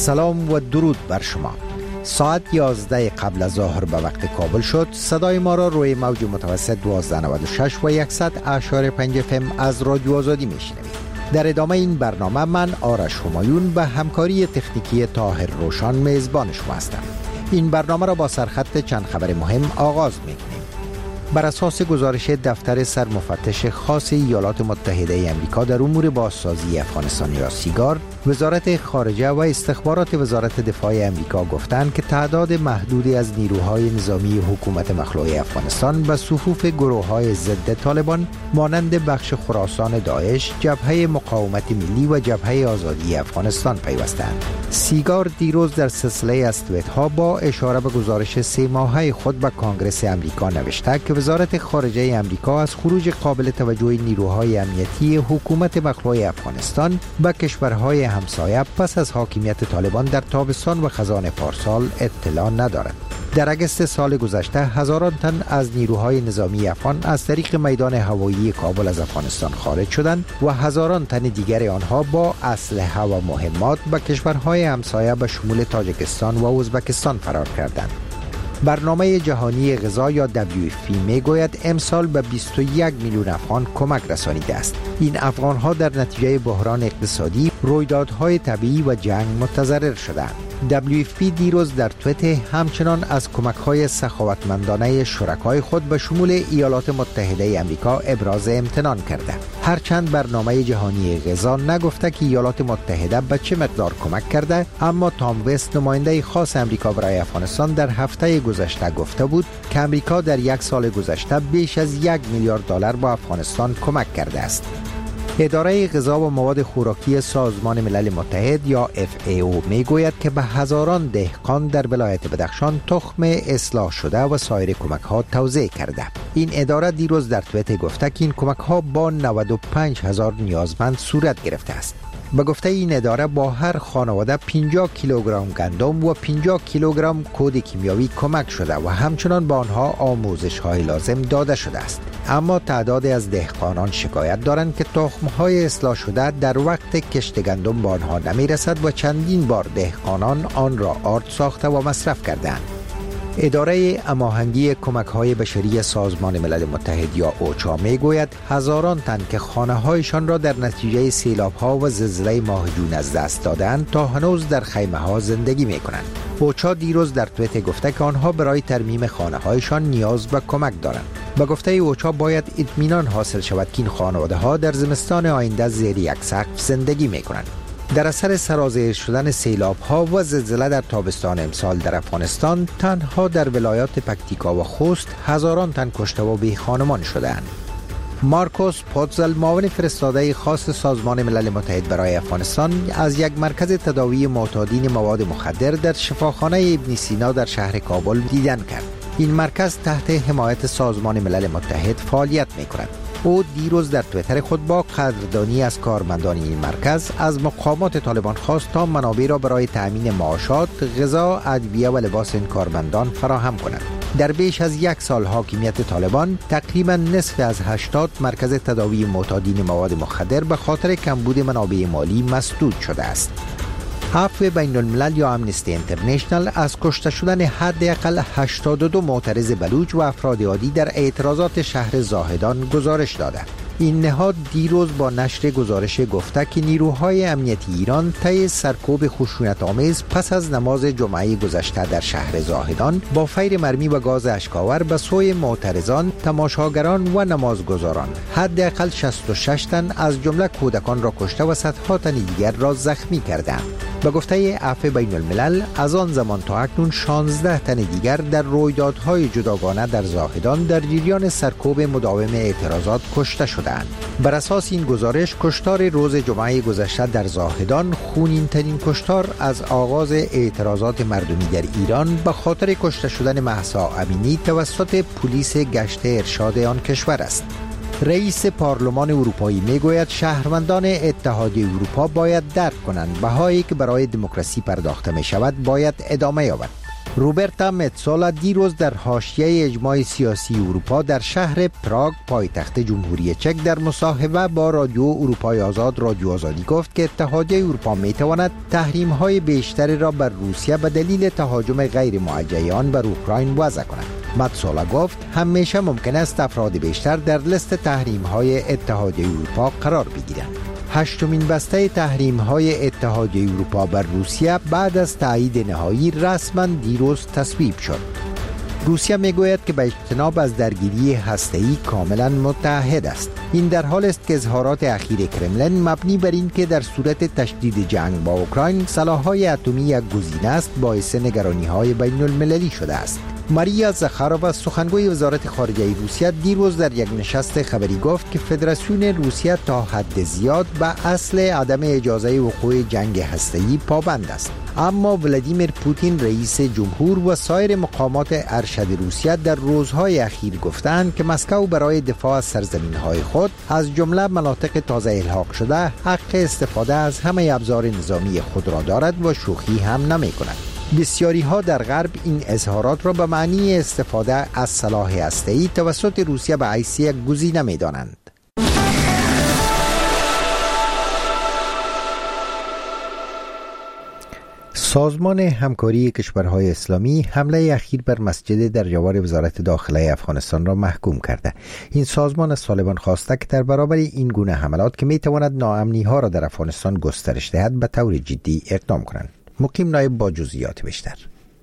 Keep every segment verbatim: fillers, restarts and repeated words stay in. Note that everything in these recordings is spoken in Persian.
سلام و درود بر شما. ساعت یازده قبل از ظهر به وقت کابل شد. صدای ما را روی موج متوسط دوازده نود و شش و صد اشاری پنج اف ام از رادیو آزادی میشنوید. در ادامه این برنامه من آرش همایون به همکاری تکنیکی طاهر روشان میزبان شما هستم. این برنامه را با سرخط چند خبر مهم آغاز میکنیم. بر اساس گزارش دفتر سرمفتش خاص ایالات متحده آمریکا در امور بازسازی افغانستان یا سیگار، وزارت خارجه و استخبارات وزارت دفاع آمریکا گفتند که تعداد محدودی از نیروهای نظامی حکومت مخلوع افغانستان به صفوف گروه‌های ضد طالبان مانند بخش خراسان داعش، جبهه مقاومت ملی و جبهه آزادی افغانستان پیوستند. سیگار دیروز در سلسله از توییت‌ها با اشاره به گزارش سه ماهه خود به کنگره آمریکا نوشته که وزارت خارجه آمریکا از خروج قابل توجه نیروهای امنیتی حکومت مخلوع افغانستان به کشورهای همسایه پس از حاکمیت طالبان در تابستان و خزان پارسال اطلاع ندارد. در اگست سال گذشته هزاران تن از نیروهای نظامی افغان از طریق میدان هوایی کابل از افغانستان خارج شدند و هزاران تن دیگر آنها با اسلحه و مهمات به کشورهای همسایه به شمول تاجیکستان و ازبکستان فرار کردند. برنامه جهانی غذا یا دبلیو اف پی می گوید امسال به بیست و یک میلیون افغان کمک رسانیده است. این افغانها در نتیجه بحران اقتصادی، رویدادهای طبیعی و جنگ متضرر شدند. دبلیو اف پی دیروز در توییت همچنان از کمک‌های سخاوتمندانه شرکای خود به شمول ایالات متحده آمریکا ابراز امتنان کرده. هرچند برنامه جهانی غذا نگفته که ایالات متحده به چه مقدار کمک کرده، اما تام وست نماینده خاص آمریکا برای افغانستان در هفته گذشته گفته بود که آمریکا در یک سال گذشته بیش از یک میلیارد دلار به افغانستان کمک کرده است. اداره غذا و مواد خوراکی سازمان ملل متحد یا اف ای او می گوید که به هزاران دهقان در ولایت بدخشان تخم اصلاح شده و سایر کمک ها توزیع کرده. این اداره دیروز در توییت گفته که این کمک ها با نود و پنج هزار نیازمند صورت گرفته است. به گفته این اداره با هر خانواده پنجاه کیلوگرم گندم و پنجاه کیلوگرم کود کیمیاوی کمک شده و همچنان به آنها آموزش های لازم داده شده است. اما تعدادی از دهقانان شکایت دارند که تخم های اصلاح شده در وقت کشت گندم به آنها نمی رسد و چندین بار دهقانان آن را آرد ساخته و مصرف کردند. اداره هماهنگی کمک‌های بشری سازمان ملل متحد یا اوچا میگوید هزاران تن که خانه‌هایشان را در نتیجه سیلاب‌ها و زلزله ماه جون از دست دادند تا هنوز در خیمه‌ها زندگی می‌کنند. اوچا دیروز در توییت گفته که آنها برای ترمیم خانه‌هایشان نیاز به کمک دارند. به گفته اوچا باید اطمینان حاصل شود که این خانواده‌ها در زمستان آینده زیر یک سقف زندگی می‌کنند. در اثر سرازیر شدن سیلاب‌ها و زلزله در تابستان امسال در افغانستان تنها در ولایات پکتیکا و خوست هزاران تن کشته و بی خانمان شدند. مارکوس پوتزل معاون فرستاده خاص سازمان ملل متحد برای افغانستان از یک مرکز تداوی معتادین مواد مخدر در شفاخانه ابن سینا در شهر کابل دیدن کرد. این مرکز تحت حمایت سازمان ملل متحد فعالیت می‌کند. او دیروز در توییتر خود با قدردانی از کارمندان این مرکز از مقامات طالبان خواست تا منابع را برای تأمین معاشات، غذا، ادویه و لباس این کارمندان فراهم کنند. در بیش از یک سال حاکمیت طالبان تقریبا نصف از هشتاد مرکز تداوی معتادین مواد مخدر به خاطر کمبود منابع مالی مسدود شده است. عفو بین الملل یا امنستی اینترنشنال از کشته شدن حداقل هشتاد و دو معترض بلوچ و افراد عادی در اعتراضات شهر زاهدان گزارش داده. این نهاد دیروز با نشر گزارش گفته که نیروهای امنیتی ایران طی سرکوب خشونت آمیز پس از نماز جمعه گذشته در شهر زاهدان با فیر مرمی و گاز اشکاور به سوی معترضان، تماشاگران و نمازگزاران حداقل شصت و شش تن از جمله کودکان را کشته و صدها تن دیگر را زخمی کردند. به گفته عفو بین الملل از آن زمان تا اکنون شانزده تن دیگر در رویدادهای جداگانه در زاهدان در جریان سرکوب مداوم اعتراضات کشته شدند. بر اساس این گزارش کشتار روز جمعه گذشته در زاهدان خونین ترین کشتار از آغاز اعتراضات مردمی در ایران به خاطر کشته شدن مهسا امینی توسط پلیس گشت ارشاد آن کشور است. رئیس پارلمان اروپایی میگوید شهروندان اتحادیه اروپا باید درک کنند بهایی که برای دموکراسی پرداخته می شود باید ادامه یابد. روبرتا متسولا دیروز در حاشیه اجماع سیاسی اروپا در شهر پراگ پایتخت جمهوری چک در مصاحبه با رادیو اروپای آزاد رادیو آزادی گفت که اتحادیه اروپا میتواند تحریم‌های بیشتری را بر روسیه به دلیل تهاجم غیر موجه آن بر اوکراین وضع کند. متسولا گفت همیشه ممکن است افراد بیشتر در لیست تحریم‌های اتحادیه اروپا قرار بگیرند. هشتمین بسته تحریم‌های اتحادیه اروپا بر روسیه بعد از تایید نهایی رسما دیروز تصویب شد. روسیه میگوید که به اجتناب از درگیری هسته‌ای کاملا متحد است. این در حال است که اظهارات اخیر کرملین مبنی بر این که در صورت تشدید جنگ با اوکراین سلاح‌های اتمی یک گزینه است باعث نگرانی‌های بین‌المللی شده است. ماریا زخارووا سخنگوی وزارت خارجه روسیه دیروز در یک نشست خبری گفت که فدراسیون روسیه تا حد زیاد به اصل عدم اجازه وقوع جنگ هسته‌ای پابند است. اما ولادیمیر پوتین رئیس جمهور و سایر مقامات ارشد روسیه در روزهای اخیر گفتند که مسکو برای دفاع از سرزمین‌های خود از جمله مناطق تازه الحاق شده حق استفاده از همه ابزار نظامی خود را دارد و شوخی هم نمی‌کند. بسیاری ها در غرب این اظهارات را به معنی استفاده از سلاح هسته‌ای توسط روسیه به حیث یک گزینه می‌دانند. سازمان همکاری کشورهای اسلامی حمله اخیر بر مسجد در جوار وزارت داخله افغانستان را محکوم کرده. این سازمان از طالبان خواسته که در برابر این گونه حملات که می‌تواند ناامنی ها را در افغانستان گسترش دهد به طور جدی اقدام کنند. مقیم نایب با جزئیات بیشتر.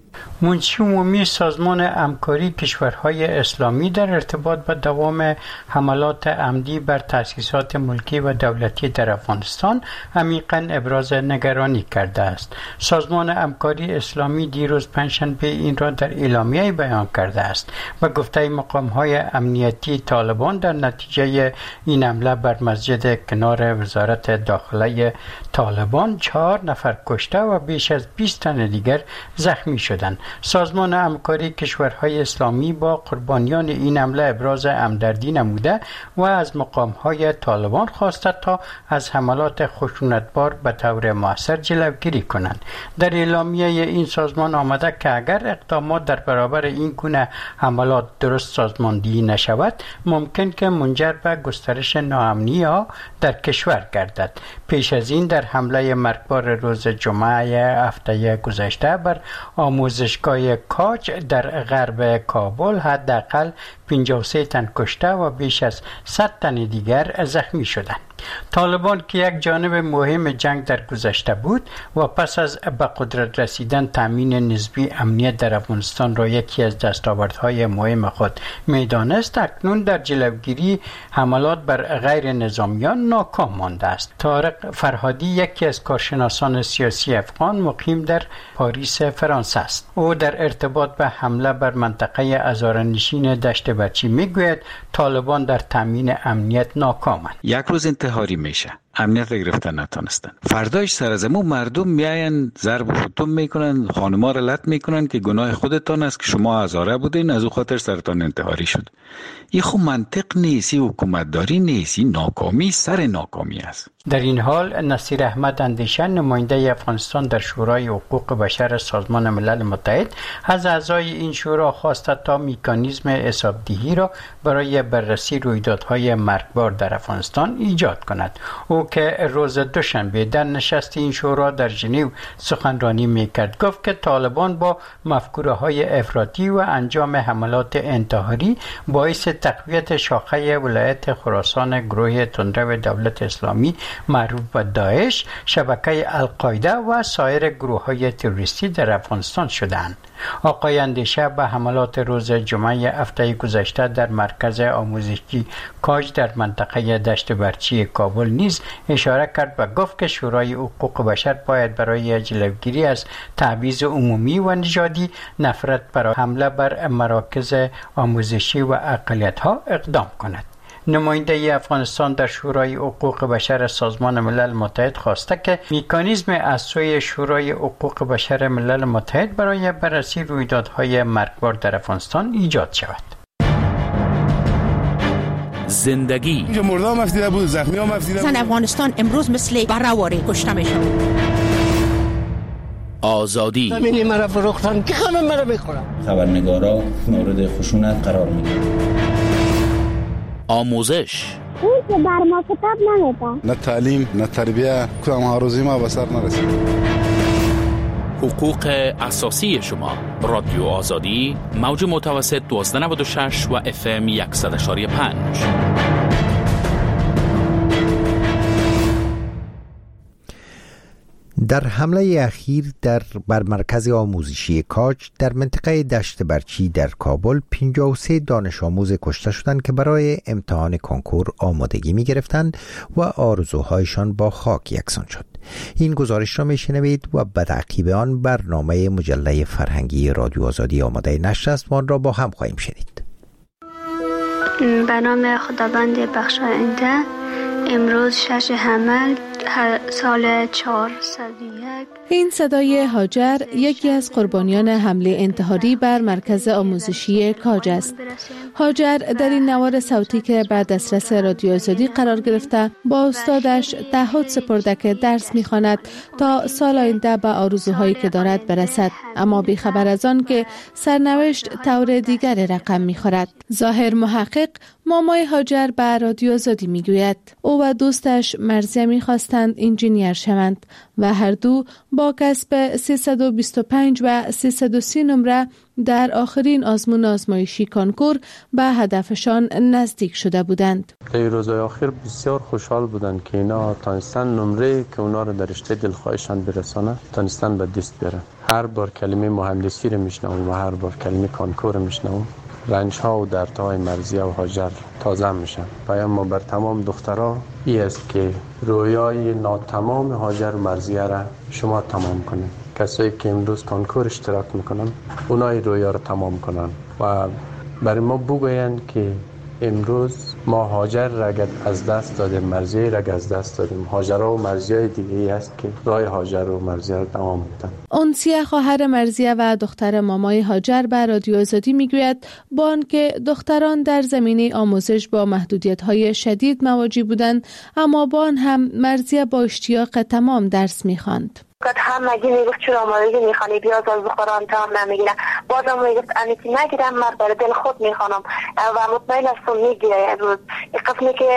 منشی عمومی سازمان همکاری کشورهای اسلامی در ارتباط با دوام حملات عمدی بر تأسیسات ملکی و دولتی در افغانستان عمیقاً ابراز نگرانی کرده است. سازمان همکاری اسلامی دیروز پنجشنبه این را در اعلامیه بیان کرده است و گفته مقام‌های امنیتی طالبان در نتیجه این حمله بر مسجد کنار وزارت داخله طالبان چهار نفر کشته و بیش از بیست تن دیگر زخمی شدند. سازمان همکاری کشورهای اسلامی با قربانیان این حمله ابراز همدردی نموده و از مقام‌های طالبان خواسته تا از حملات خشونتبار به طور مؤثر جلوگیری کنند. در اعلامیه این سازمان آمده که اگر اقدامات در برابر این گونه حملات درست سازماندهی نشود ممکن که منجر به گسترش ناامنی‌ها در کشور گردد. پیش از این در حمله مرگبار روز جمعه هفته گذشته بر آموزشگاه کاج در غرب کابل حداقل پنجاه و سه تن کشته و بیش از صد تن دیگر زخمی شدند. طالبان که یک جانب مهم جنگ در گذشته بود و پس از به قدرت رسیدن تامین نسبی امنیت در افغانستان را یکی از دستاوردهای مهم خود می‌دانست، اکنون در جلوگیری حملات بر غیر نظامیان ناکام مانده است. طارق فرهادی یکی از کارشناسان سیاسی افغان مقیم در پاریس فرانسه است. او در ارتباط به حمله بر منطقه هزاره‌نشین دشت برچی میگوید طالبان در تامین امنیت ناکامند. یک روز انتحاری میشه، امنیت را گرفتن نتونستن، فرداش سر از مو مردم میاین ضرب و فتم میکنن، خانما را لط میکنن که گناه خودتان است که شما هزاره بودین از او خاطر سرتان انتحاری شد. این خب منطق نیست، حکومتداری نیست، ناکامی سر ناکامی است. در این حال نصیر احمد اندیشه نماینده افغانستان در شورای حقوق بشر سازمان ملل متحد از اعضای این شورا خواسته تا مکانیزم حسابدهی را برای بررسی رویدادهای مرگبار در افغانستان ایجاد کند. او که روز دوشنبه در نشست این شورا در ژنو سخنرانی میکرد گفت که طالبان با مفکوره‌های افراطی و انجام حملات انتحاری باعث تقویت شاخه ولایت خراسان گروه تندرو دولت اسلامی معروف به داعش، شبکه القاعده و سایر گروه‌های تروریستی در افغانستان شدند. آقای اندیشه به حملات روز جمعه هفته گذشته در مرکز آموزشی کاج در منطقه دشت برچی کابل نیز اشاره کرد و گفت که شورای حقوق بشر باید برای جلوگیری از تبعیض عمومی و نژادی، نفرت برای حمله بر مراکز آموزشی و اقلیت‌ها اقدام کند. نماینده افغانستان در شورای حقوق بشر سازمان ملل متحد خواسته که مکانیزم از سوی شورای حقوق بشر ملل متحد برای بررسی رویدادهای مرگبار در افغانستان ایجاد شود. زندگی اینجا مرده هم افزیده بود، زخمی هم افزیده بود. زن افغانستان امروز مثل برهواری کشته میشود. آزادی. همین مرا فروختن که خانم مرا میخورم. خبرنگارا مورد خشونت قرار میگیرن. آموزش. اون که بر ما کتاب نمیده. نه تعلیم نه تربیه کدام ها روزی ما به سر نرسید. حقوق اساسی شما. رادیو آزادی موج متوسط دوازده نود و شش و اف ام صد و پنج. در حمله اخیر در بر مرکز آموزشی کاج در منطقه دشت برچی در کابل پنجاه و سه دانش آموز کشته شدند که برای امتحان کنکور آمادگی می گرفتند و آرزوهایشان با خاک یکسان شد. این گزارش را می شنوید و به تعقیب آن برنامه مجله فرهنگی رادیو آزادی آماده نشر است و آن را با هم خواهیم شنید. به نام خداوند بخشاینده. امروز شش حمل سال چهارصد و یک. این صدای هاجر یکی از قربانیان حمله انتحاری بر مرکز آموزشی کاج است. هاجر در این نوار صوتی که بر دسترس رادیو آزادی قرار گرفته با استادش تعهد سپرده که درس می‌خواند تا سال آینده به آرزوهایی که دارد برسد، اما بی‌خبر از آن که سرنوشت طور دیگر رقم می‌خورد. ظاهر محقق مامای هاجر به رادیو آزادی می‌گوید او و دوستش مرضیه می‌خواستند انجینیر شوند و هر دو با کسب سیصد و بیست و پنج و سیصد و سی نمره در آخرین آزمون آزمایشی کنکور به هدفشان نزدیک شده بودند. در روزهای آخر بسیار خوشحال بودند که اینا تانستن نمره که اونا رو در رشته دلخواهشان برسانه تانستن به دست بیارن. هر بار کلمه مهندسی رو میشنوم و هر بار کلمه کنکور رو میشنوم، رنج ها و دردهای مرضیه و هاجر تازه میشن. پیام ما بر تمام دخترها این است که رویای ناتمام هاجر و مرضیه را شما تمام کنید. کسایی که امروز کنکور اشتراک میکنن اونای رویا را تمام کنن و برای ما بگوین که امروز ما هاجر را از دست دادیم، مرضیه را از دست دادیم. هاجرها و مرضیه دیگه ای است که رای هاجر و مرضیه را تمام میدن. اونسیه خواهر مرضیه و دختر مامای هاجر به رادیو آزادی میگوید با آنکه دختران در زمینه آموزش با محدودیت‌های شدید مواجه بودند، اما با آن هم مرضیه با اشتیاق تمام درس می‌خواند. که همگی میگفت چرا آمادگی میخوانی بیا از بخوران تا هم نمیگیرم. بازم میگفت امیتی نگیرم، من برای دل خود میخوانم و مطمئن هستم میگیره. امروز قسمی که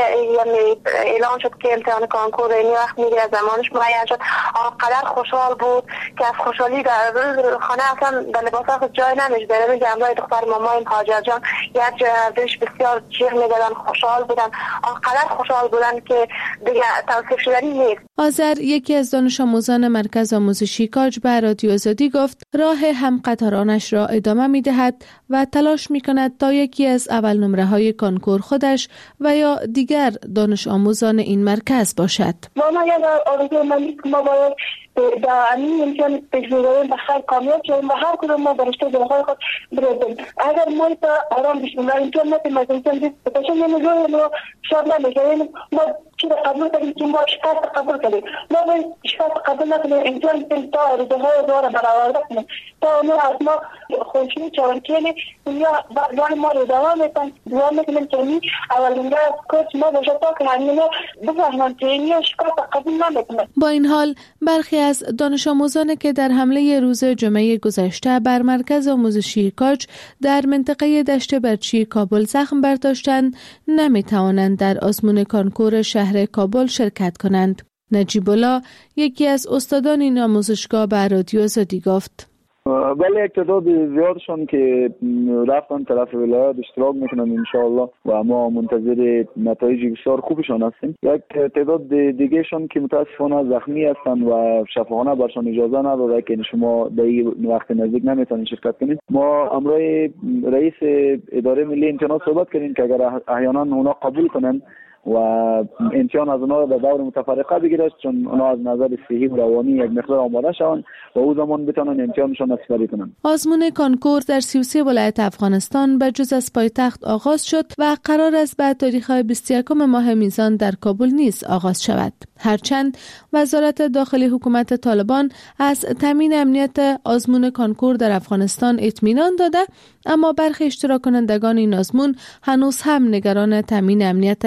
اعلان شد که امتحان کنکور این وقت میگیره، زمانش معین شد، آنقدر خوشحال بود که از خوشحالی در خانه اصلا در لباس خود جای نمیشه. در میگه همراه دختر مامایم هاجر جان یک جای ازش بسیار جیغ میدادن، خوشحال بودن، آنقدر خوشحال بودن که دیگه توصیف شدنی نیست. آذر یکی از دانش آموزان مرکز آموزشی کاج به رادیو آزادی گفت راه هم قطارانش را ادامه می دهد و تلاش می کند تا یکی از اول نمره های کنکور خودش و یا دیگر دانش آموزان این مرکز باشد. ما ما یاد آرزوی من نیست که ما باید در این امتحان پیش‌بینی بخیر کامیاب شویم و هر کدوم ما در رشته دلخواه خود برسیم. اگر ما تا آرام بشیم و امتحان نتیم از امتحان دید بتاشم نمی‌گویم و شاد نمی‌شویم. ما چیز قبول کنیم که ما شکست قبول کنیم. ما باید شکست قبول نکنیم، امتحان کنیم تا آرزوهای دور برآورده کنیم تا اونو از ما خوشی چارکنی یا دوان ما رو دوام میتن دوام میکنیم که این اولینگه از کورس ما باشه تا که همینو بفهمن که این شکست قبول نمیکنیم. با این حال برخی از دانش آموزان که در حمله روز جمعه گذشته بر مرکز آموزشی کاج در منطقه دشت برچی کابل زخم برداشتند نمیتوانند در آزمون کنکور شهر کابل شرکت کنند. نجیب الله یکی از استادان این آموزشگاه به رادیو آزادی گفت بله یک تعداد زیادشون که رفتن طرف ولایت اشتراک میکنن انشاءالله و ما منتظر نتایج بسیار خوبشان هستیم. یک تعداد دیگه شون که متاسفانه زخمی هستن و شفاخانه برشان اجازه نداره که شما در این وقت نزدیک نمیتونین شرکت کنید. ما امروز رئیس اداره ملی امتحانات صحبت کردیم که اگر احیانا اونا قبول کنن و امتحان از اونا به دور متفرقه بگیرد، چون اونا از نظر صحی و روانی یک مقدار آماده شوند و او زمان بتونن امتحانشون استفاده کنن. آزمون کنکور در سی و سه ولایت افغانستان به جز از پایتخت آغاز شد و قرار است بعد تاریخ بیست و یکم ماه میزان در کابل نیز آغاز شود. هرچند وزارت داخلی حکومت طالبان از تامین امنیت آزمون کنکور در افغانستان اطمینان داده، اما برخی اشتراک کنندگان این آزمون هنوز هم نگران تامین امنیت محلات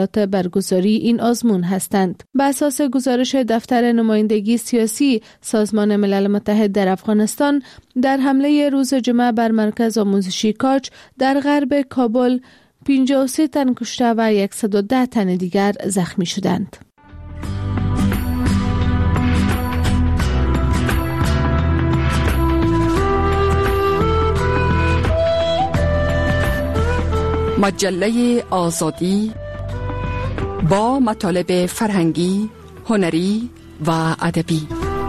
اطلاعات برگزاری این آزمون هستند. به اساس گزارش دفتر نمایندگی سیاسی سازمان ملل متحد در افغانستان، در حمله روز جمعه بر مرکز آموزشی کاج در غرب کابل پنجاه و سه تن کشته و صد و ده تن دیگر زخمی شدند. مجله آزادی با مطالب فرهنگی، هنری و ادبی.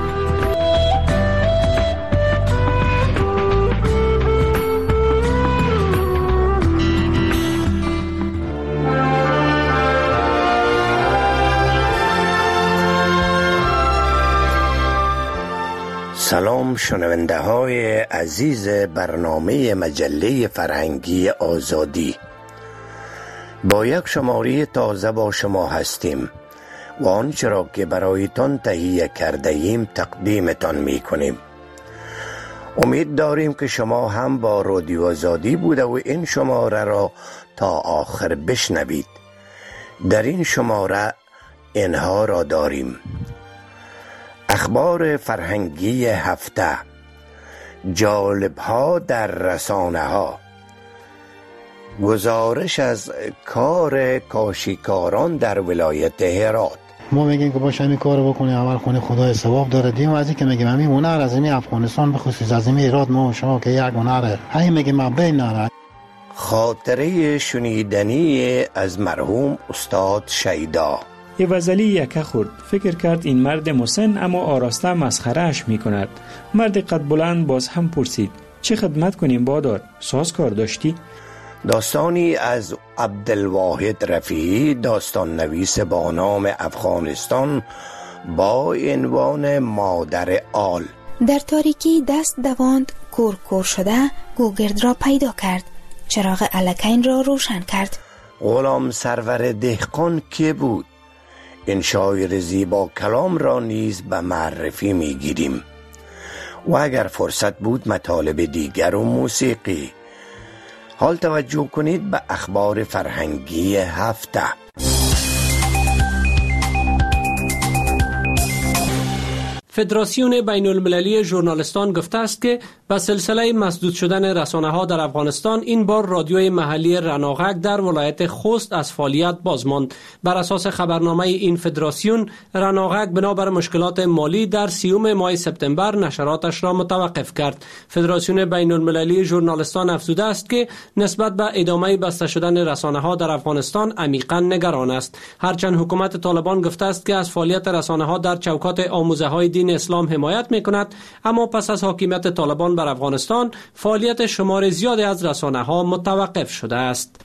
سلام شنونده های عزیز برنامه مجله فرهنگی آزادی. با یک شماره تازه با شما هستیم و آنچه را که برایتان تهیه کرده ایم تقدیمتان می کنیم. امید داریم که شما هم با رادیو آزادی بوده و این شماره را تا آخر بشنوید. در این شماره اینها را داریم: اخبار فرهنگی هفته، جالب‌ها در رسانه ها، گزارش از کار کاشیکاران در ولایت هرات. ما میگیم که باشه همین کارو بکنی، اول خونه خدای ثواب داره. دیم از این که میگیم همین هنر از این افغانستان به خصوص از این هرات ما و شما که یک هنره، همین میگیم ما بین نره. خاطره شنیدنی از مرحوم استاد شیدا. یه وزلی یکه خورد، فکر کرد این مرد مسن اما آراسته مسخرهش می کند. مرد قد بلند باز هم پرسید: چه خدمت کنیم بادار؟ ساز کار داشتی؟ داستانی از عبدالواحد رفیعی، داستان نویس با نام افغانستان، با عنوان مادر آل. در تاریکی دست دواند، کور کور شده گوگرد را پیدا کرد، چراغ الکین را روشن کرد. غلام سرور دهقان که بود؟ این شاعر زیبا کلام را نیز به معرفی می گیریم و اگر فرصت بود مطالب دیگر و موسیقی. حال توجه کنید به اخبار فرهنگی هفته. فدراسیون بین المللی ژورنالیستان گفته است که به سلسله مسدود شدن رسانه‌ها در افغانستان این بار رادیوی محلی رناغک در ولایت خوست از فعالیت باز ماند. بر اساس خبرنامه این فدراسیون، رناغک بنابر مشکلات مالی در سیوم ماه سپتامبر نشراتش را متوقف کرد. فدراسیون بین المللی ژورنالیستان افزوده است که نسبت به ادامه بسته شدن رسانه‌ها در افغانستان عمیقاً نگران است. هرچند حکومت طالبان گفته است که از فعالیت رسانه‌ها در چوکات آموزه‌های دین اسلام حمایت می‌کند، اما پس از حاکمیت طالبان بر افغانستان فعالیت شمار زیادی از رسانه‌ها متوقف شده است.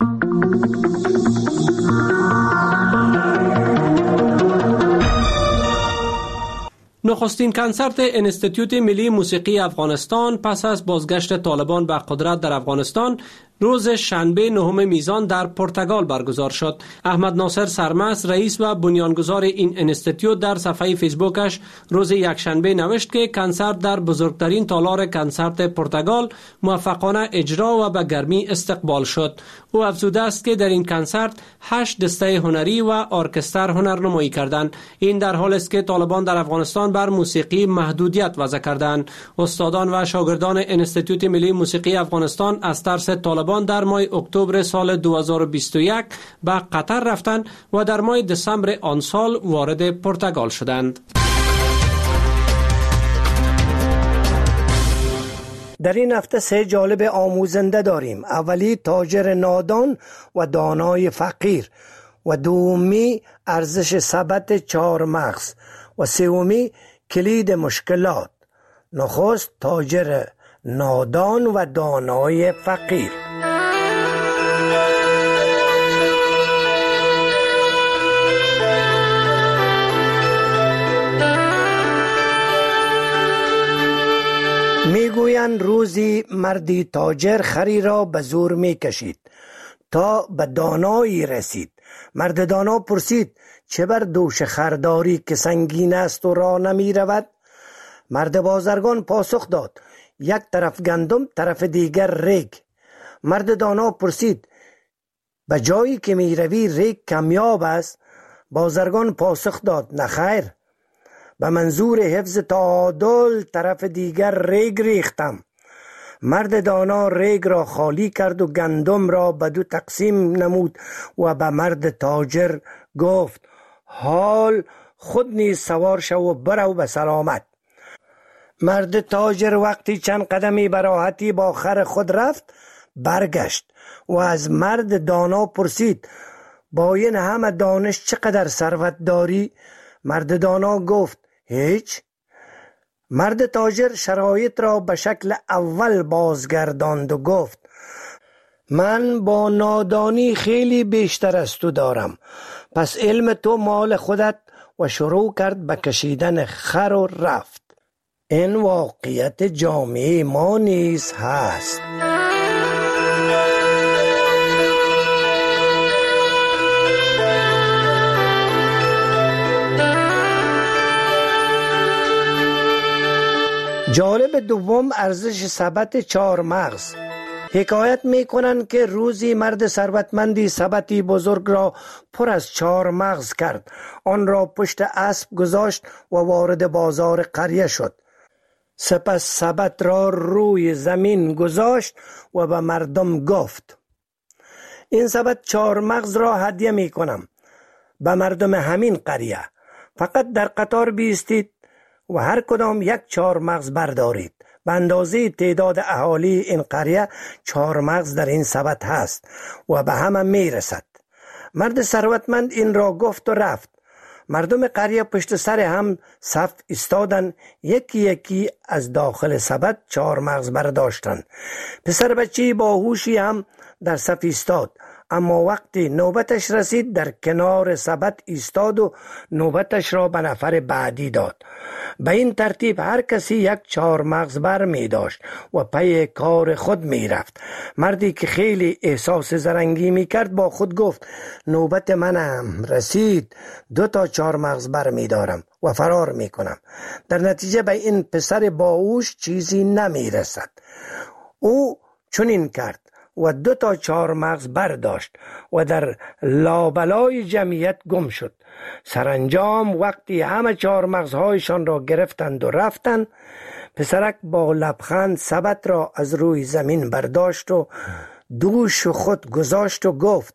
نخستین کنسرت انستیتوت ملی موسیقی افغانستان پس از بازگشت طالبان به قدرت در افغانستان روز شنبه نهم میزان در پرتغال برگزار شد. احمد ناصر سرمست، رئیس و بنیانگذار این انستیتوت، در صفحه فیسبوکش روز یکشنبه نوشت که کنسرت در بزرگترین تالار کنسرت پرتغال موفقانه اجرا و به گرمی استقبال شد. او افزوده است که در این کنسرت هشت دسته هنری و ارکستر هنرنمایی کردند. این در حالی است که طالبان در افغانستان بر موسیقی محدودیت وضع کردند. استادان و شاگردان انستیتوت ملی موسیقی افغانستان از ترس طالبان در ماه اکتبر سال دو هزار و بیست و یک به قطر رفتند و در ماه دسامبر آن سال وارد پرتغال شدند. در این هفته سه جالب آموزنده داریم. اولی تاجر نادان و دانای فقیر، و دومی ارزش ثبت چهار مغز، و سومی کلید مشکلات. نخست تاجر نادان و دانای فقیر. میگویند روزی مردی تاجر خری را به زور میکشید تا به دانایی رسید. مرد دانا پرسید: چه بر دوش خرداری که سنگین است و راه نمی رود؟ مرد بازرگان پاسخ داد: یک طرف گندم، طرف دیگر ریگ. مرد دانا پرسید: به جایی که می روی ریگ کمیاب است؟ بازرگان پاسخ داد نخیر، به منظور حفظ تعادل طرف دیگر ریگ ریختم. مرد دانا ریگ را خالی کرد و گندم را به دو تقسیم نمود و به مرد تاجر گفت حال خود نیز سوار شو و برو به سلامت. مرد تاجر وقتی چند قدمی به راحتی با خر خود رفت، برگشت و از مرد دانا پرسید با این همه دانش چقدر ثروت داری؟ مرد دانا گفت هیچ. مرد تاجر شرایط را به شکل اول بازگرداند و گفت من با نادانی خیلی بیشتر از تو دارم، پس علم تو مال خودت. و شروع کرد به کشیدن خر و رفت. این واقعیت جامعه ما نیز هست. جالب دوم ارزش سبد چهار مغز. حکایت می کنند که روزی مرد ثروتمندی سبدی بزرگ را پر از چهار مغز کرد. آن را پشت اسب گذاشت و وارد بازار قریه شد. سپس سبد را روی زمین گذاشت و به مردم گفت این سبد چهار مغز را هدیه می کنم به مردم همین قریه. فقط در قطار بیستید و هر کدام یک چهار مغز بردارید. به اندازه تعداد اهالی این قریه چهار مغز در این سبد هست و به همه می رسد. مرد ثروتمند این را گفت و رفت. مردم قریه پشت سر هم صف ایستادند، یکی یکی از داخل سبد چهار مغز برداشتند. پسر بچه باهوشی هم در صف ایستاد، اما وقتی نوبتش رسید در کنار سبد ایستاد و نوبتش را به نفر بعدی داد. به این ترتیب هر کسی یک چهار مغز بر می داشت و پی کار خود می رفت. مردی که خیلی احساس زرنگی می کرد با خود گفت نوبت منم رسید، دو تا چهار مغز بر می دارم و فرار می کنم. در نتیجه به این پسر باهوش چیزی نمی رسد. او چنین کرد و دو تا چهار مغز برداشت و در لابلای جمعیت گم شد. سرانجام وقتی همه چهار مغزهایشان را گرفتند و رفتند، پسرک با لبخند سبد را از روی زمین برداشت و دوش خود گذاشت و گفت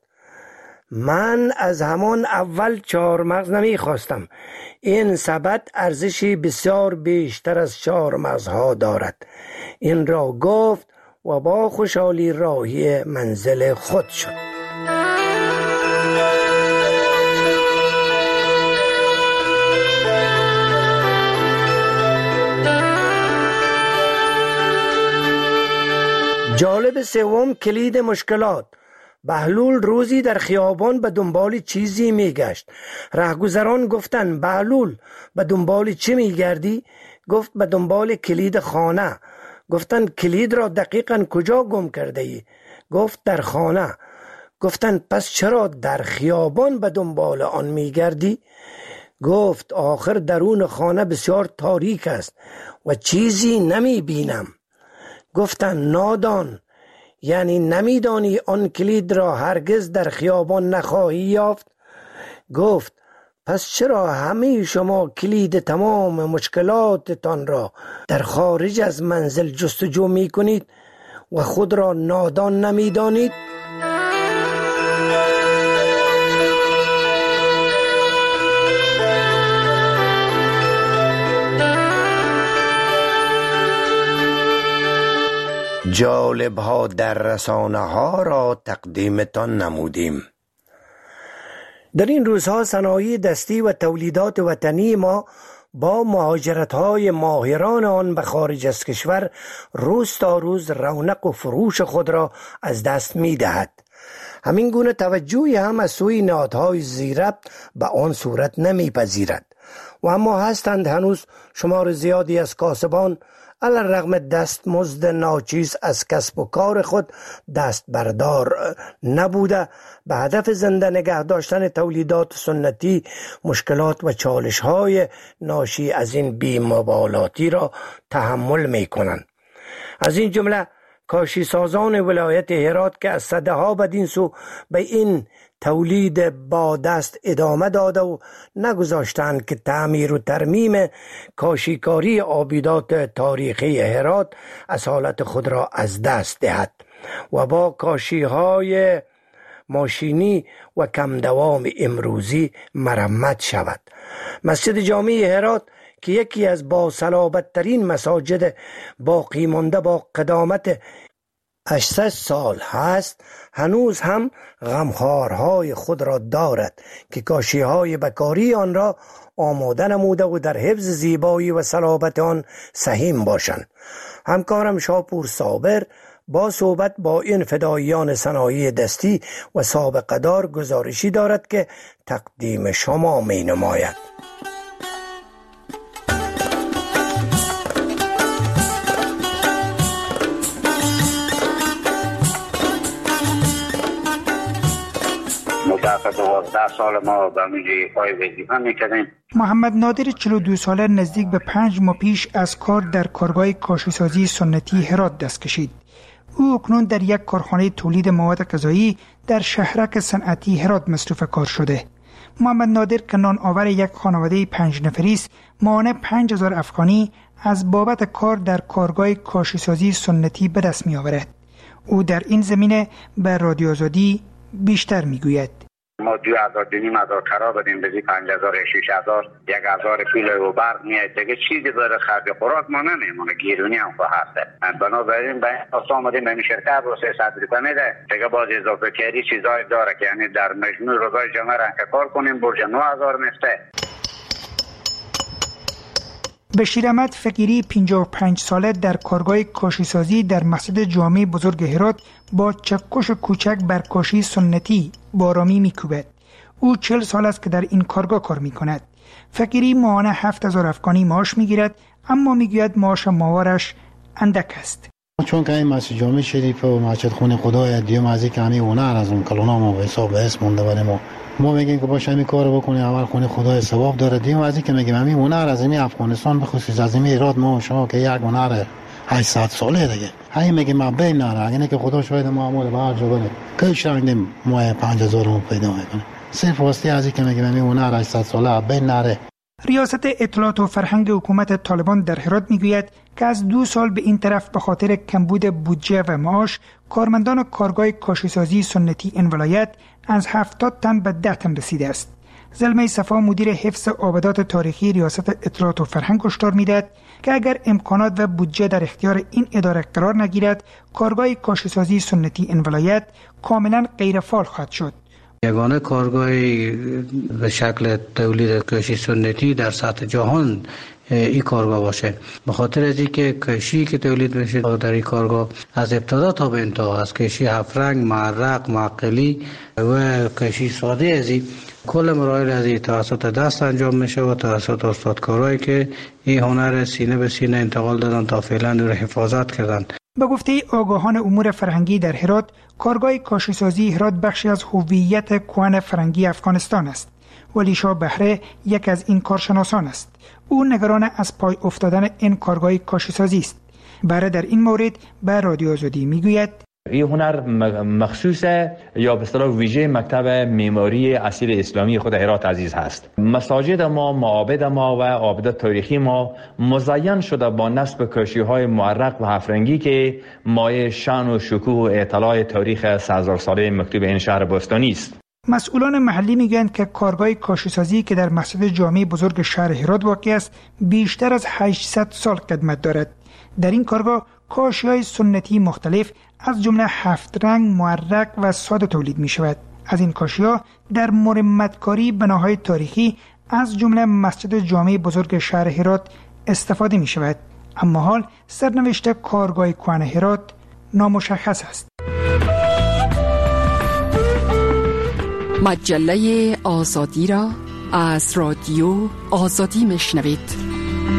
من از همان اول چهار مغز نمی خواستم. این سبد ارزشی بسیار بیشتر از چهار مغزها دارد. این را گفت و با خوشحالی راهی منزل خود شد. جالب سوم کلید مشکلات. بهلول روزی در خیابان به دنبال چیزی میگشت. رهگذران گفتند بهلول به دنبال چی میگردی؟ گفت به دنبال کلید خانه. گفتند کلید را دقیقاً کجا گم کرده ای؟ گفت در خانه. گفتند پس چرا در خیابان به دنبال آن میگردی؟ گفت آخر درون خانه بسیار تاریک است و چیزی نمی بینم. گفتند نادان، یعنی نمیدانی آن کلید را هرگز در خیابان نخواهی یافت؟ گفت پس چرا همه شما کلید تمام مشکلاتتان را در خارج از منزل جستجو می کنید و خود را نادان نمی دانید؟ جالب ها در رسانه ها را تقدیمتان نمودیم. در این روزها صنایع دستی و تولیدات وطنی ما با مهاجرت های ماهران آن به خارج از کشور روز تا روز رونق و فروش خود را از دست می دهد. همین گونه توجهی هم از سوی نهادهای زیربط به آن صورت نمی پذیرد. و اما هستند هنوز شمار زیادی از کاسبان علی الرغم دستمزد ناچیز از کسب و کار خود دست بردار نبوده به هدف زنده نگه داشتن تولیدات سنتی مشکلات و چالش های ناشی از این بی‌مبالاتی را تحمل می کنند. از این جمله کاشی سازان ولایت هرات که از صده ها بدین سو به این تولید با دست ادامه داده و نگذاشتند که تعمیر و ترمیم کاشیکاری آبیدات تاریخی هرات اصالت خود را از دست دهد و با کاشی های ماشینی و کم دوام امروزی مرمت شود. مسجد جامع هرات که یکی از با صلابت ترین مساجد باقی مانده با قدامت هشتصد سال هست، هنوز هم غمخوارهای خود را دارد که کاشی‌های بکاری آن را آماده نموده و در حفظ زیبایی و صلابت آن سهیم باشند. همکارم شاپور صابر با صحبت با این فداییان صنایع دستی و سابقه دار گزارشی دارد که تقدیم شما می نماید. دوازده سال ما به موجه پای وظیفه میکردیم. محمد نادر چهل و دو ساله نزدیک به پنج ماه پیش از کار در کارگاه کاشیسازی سنتی هرات دست کشید. او اکنون در یک کارخانه تولید مواد غذایی در شهرک صنعتی هرات مصروف کار شده. محمد نادر که نان آور یک خانواده پنج نفری است، ماهانه پنج هزار افغانی از بابت کار در کارگاه کاشیسازی سنتی به دست می آورد. او در این زمینه به رادیو آزادی بیشتر می گوید. ما دو هزار دینیم هزار کرا بدیم بزی پنج هزار شیش هزار یک هزار پیل و برق میاد دیگه چیزی داره خرج خوراک ما نمیمونه، گیرونی هم هسته. بنابراین به این آمدیم به این شرکت رو سیصد روپیه میده دیگه باز اضافه کردی چیزای داره که یعنی در مجموع روزای جمعه رنگ کار کنیم برج نه هزار میفته. بشیر احمد فقیری پنجاه و پنج ساله در کارگاه کاشیسازی در مسجد جامع بزرگ هرات با چکش کوچک بر کاشی سنتی بارامی میکوبد. او چهل سال است که در این کارگاه کار میکند. فقیری ماهانه هفت هزار افغانی معاش میگیرد، اما میگوید معاش ماهوارش اندک است. چون که این مسجد جامع شریف و مسجد خونه خدای دیو از اینکه همین هنر از اون کلونا ما به حساب اسم مونده بریم ما ما میگیم که باشه همین کارو بکنیم، اول خونه خدای ثواب داره. دیو از اینکه میگیم همین هنر از این افغانستان به خصوص از این ایراد ما شما که یک هنر هشتصد ساله دیگه همین میگیم ما بین نره اگه که خدا شاید معمول به هر جا بره که شنگیم ما پنج هزار رو پیدا میکنه صرف واسطه از اینکه میگیم همین هنر هشتصد ساله بین نره. ریاست اطلاعات و فرهنگ حکومت طالبان در هرات میگوید که از دو سال به این طرف به خاطر کمبود بودجه و معاش کارمندان کارگاه کاشیسازی سنتی این ولایت از هفتاد تن به ده تن رسیده است. زلمه صفا مدیر حفظ آبادات تاریخی ریاست اطلاعات و فرهنگ هشدار میدهد که اگر امکانات و بودجه در اختیار این اداره قرار نگیرد کارگاه کاشیسازی سنتی این ولایت کاملا غیر فعال خواهد شد. یگانه کارگاهی به شکل تولید کاشی سنتی در سطح جهان این کارگاه باشه، به خاطر از اینکه کاشی که تولید میشه در این کارگاه از ابتدا تا به انتها از کاشی هفت رنگ، معرق، معقلی و کاشی ساده از این کل مراحل از این توسط دست انجام میشه و توسط استادکارایی که این هنر سینه به سینه انتقال دادن تا فعلا رو حفاظت کردن. به گفته آگاهان امور فرهنگی در هرات، کارگاه کاشیسازی هرات بخشی از هویت کهن فرهنگی افغانستان است. ولی شاه بهره یک از این کارشناسان است. او نگران از پای افتادن این کارگاه کاشیسازی است. بهره در این مورد به رادیو آزادی میگوید این هنر مخصوص یا به اصطلاح ویژه مکتب معماری اصیل اسلامی خود هرات عزیز هست. مساجد ما، معابد ما و آبادات تاریخی ما مزین شده با نصب کاشی‌های معرق و هفت رنگی که مایه شان و شکوه و اطلاع تاریخ سه هزار ساله مکتوب این شهر باستانی است. مسئولان محلی میگویند که کارگاه کاشیسازی که در مسجد جامع بزرگ شهر هرات واقع است بیشتر از هشتصد سال قدمت دارد. در این کارگاه کاشی‌های سنتی مختلف از جمله هفت رنگ، معرق و ساده تولید می شود. از این کاشی‌ها در مرمتکاری بناهای تاریخی از جمله مسجد جامع بزرگ شهر هرات استفاده می شود. اما حال سرنوشت کارگاه کهن هرات نامشخص است. مجله آزادی را از رادیو آزادی میشنوید.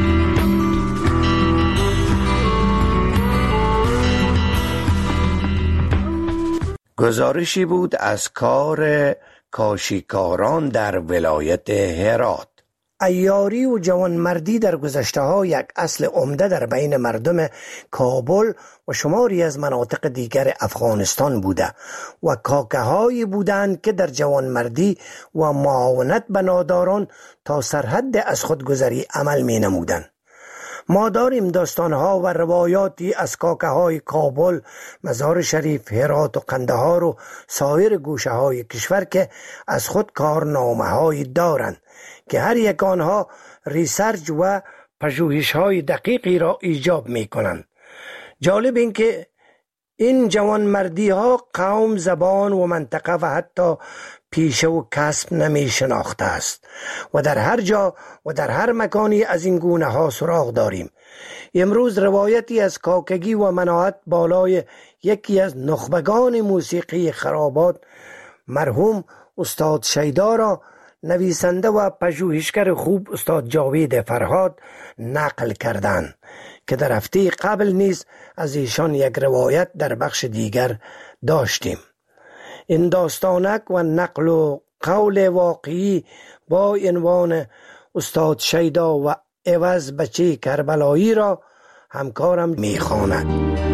گزارشی بود از کار کاشیکاران در ولایت هرات. عیاری و جوانمردی در گذشته ها یک اصل عمده در بین مردم کابل و شماری از مناطق دیگر افغانستان بوده و کاکه هایی بودند که در جوانمردی و معاونت به ناداران تا سرحد از خودگذری عمل می نمودند. ما داریم داستانها و روایاتی از کاکه های کابل، مزار شریف، هرات و قندهار و سایر گوشه های کشور که از خود کارنامه هایی دارند که هر یک آنها ریسرچ و پژوهش های دقیقی را ایجاب می کنند. جالب این که این جوانمردی ها قوم، زبان و منطقه و حتی پیشه و کسب نمی شناخته است و در هر جا و در هر مکانی از این گونه ها سراغ داریم. امروز روایتی از کاکگی و مناعت بالای یکی از نخبگان موسیقی خرابات، مرحوم استاد شیدا را نویسنده و پژوهشگر خوب استاد جاوید فرهاد نقل کردند که در هفته قبل نیز از ایشان یک روایت در بخش دیگر داشتیم. این داستانک و نقل و قول واقعی با عنوان استاد شیدا و عوض بچه کربلایی را همکارم میخواند.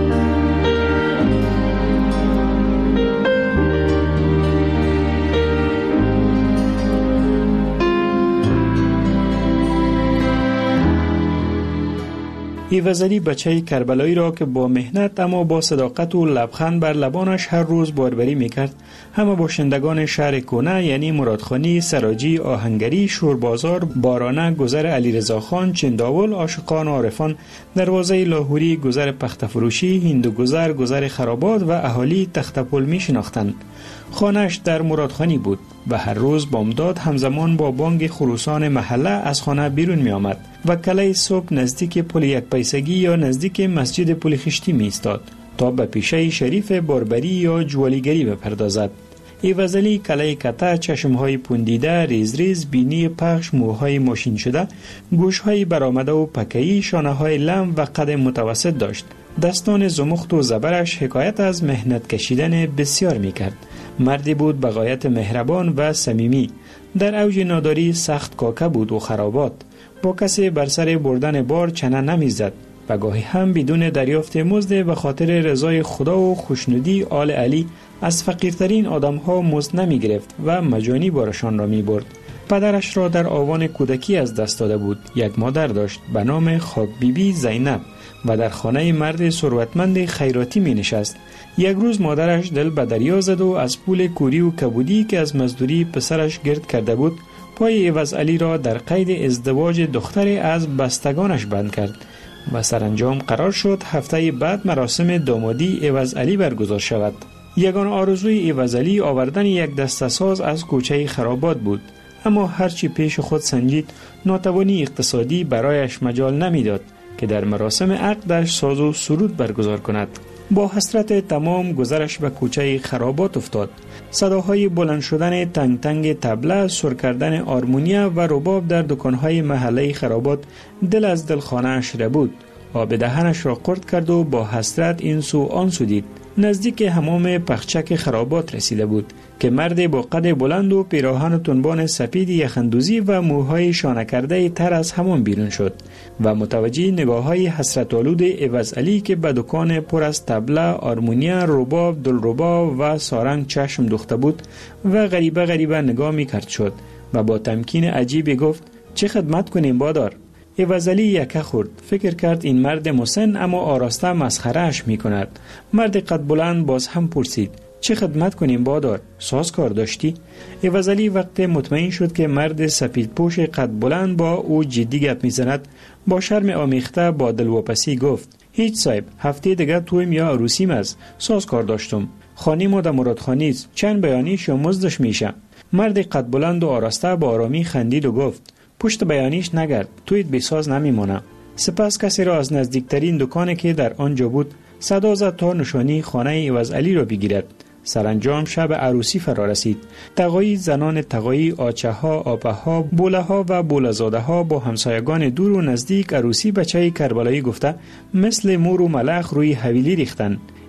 ایوزری بچه کربلایی را که با مهنت اما با صداقت و لبخند بر لبانش هر روز باربری میکرد، همه باشندگان شهر کونه یعنی مرادخانی، سراجی، آهنگری، شوربازار، بارانه، گذر علیرضا خان، چنداول، عاشقان و عارفان، دروازه لاهوری، گذر پختفروشی، هندو گذر، گذر خرابات و اهالی تختپل می شناختند. خانه‌اش در مرادخانی بود و هر روز بامداد همزمان با بانگ خروسان محله از خانه بیرون می آمد و کله صبح نزدیک پل یک پیسگی یا نزدیک مسجد پل خشتی می ایستاد تا به پیشه شریف باربری یا جوالیگری بپردازد. ایوزلی کله کته، چشمهای پوندیده، ریز ریز، بینی پخش، موهای ماشین شده، گوشهای برآمده و پکه‌ای، شانه‌های لم و قد متوسط داشت. دستان زمخت و زبرش حکایت از مهنت کشیدن بسیار می کرد. مردی بود به غایت مهربان و صمیمی. در اوج ناداری سخت کاکه بود و خرابات. با کسی بر سر بردن بار چنه نمیزد و گاهی هم بدون دریافت مزد به خاطر رضای خدا و خوشنودی آل علی از فقیرترین آدمها مزد نمی گرفت و مجانی بارشان را می برد. پدرش را در آوان کودکی از دست داده بود. یک مادر داشت به نام خاک بیبی زینب و در خانه مرد ثروتمند خیراتی می نشست. یک روز مادرش دل به دریا زد و از پول کوری و کبودی که از مزدوری پسرش گرد کرده بود پای عوض علی را در قید ازدواج دختری از بستگانش بند کرد و سرانجام قرار شد هفته بعد مراسم دامادی عوض علی برگزار شود. یگان آرزوی عوض علی آوردن یک دسته ساز از کوچه خرابات بود، اما هرچی پیش خود سنجید ناتوانی اقتصادی برایش مجال نمیداد که در مراسم عقدش ساز و سرود برگزار کند. با حسرت تمام گذرش به کوچه خرابات افتاد. صداهای بلند شدن تنگ تنگ طبله، سر کردن آرمونیا و رباب در دکانهای محله خرابات دل از دل خانه‌اش ربود. آب دهنش را قرد کرد و با حسرت این سو آن سو دید. نزدیک حمام پخچک خرابات رسیده بود که مرد با قد بلند و پیراهن و تنبان سپید یخندوزی و موهای شانه کرده تر از حمام بیرون شد و متوجه نگاه‌های حسرت‌آلود عوض علی که به دکان پر از طبله، آرمونیا، رباب، دلربا و سارنگ چشم دوخته بود و غریبه غریبه نگاه می‌کرد شد و با تمکین عجیبی گفت: چه خدمت کنیم بادار؟ عوض علی یکه خورد. فکر کرد این مرد مسن اما آراسته مسخره‌اش می‌کند. مرد قد بلند باز هم پرسید: چه خدمت کنیم بادار؟ ساز کار داشتی؟ عوض علی وقت مطمئن شد که مرد سپید پوش قد بلند با او جدی گپ می‌زند، با شرم آمیخته با دلواپسی گفت: هیچ صاحب، هفته دیگه تویم یا عروسیم است. ساز کار داشتم. خانی ما در مرادخانی است. چند بیانیش یا مزدش میشه؟ مرد قد بلند و آراسته با آرامی خندید و گفت: پشت بیانیش نگرد، تویت بساز نمیمونه. سپس کسی را از نزدیکترین دکانی که در آنجا بود صدا زد تا نشانی خانه عوض علی را بگیرد. سرانجام شب عروسی فرا رسید. تقایی زنان تقایی، آچه ها، آپه ها، بوله ها و بولزاده ها با همسایگان دور و نزدیک عروسی بچه کربلایی گفته مثل مور و ملخ روی حویلی ریختن.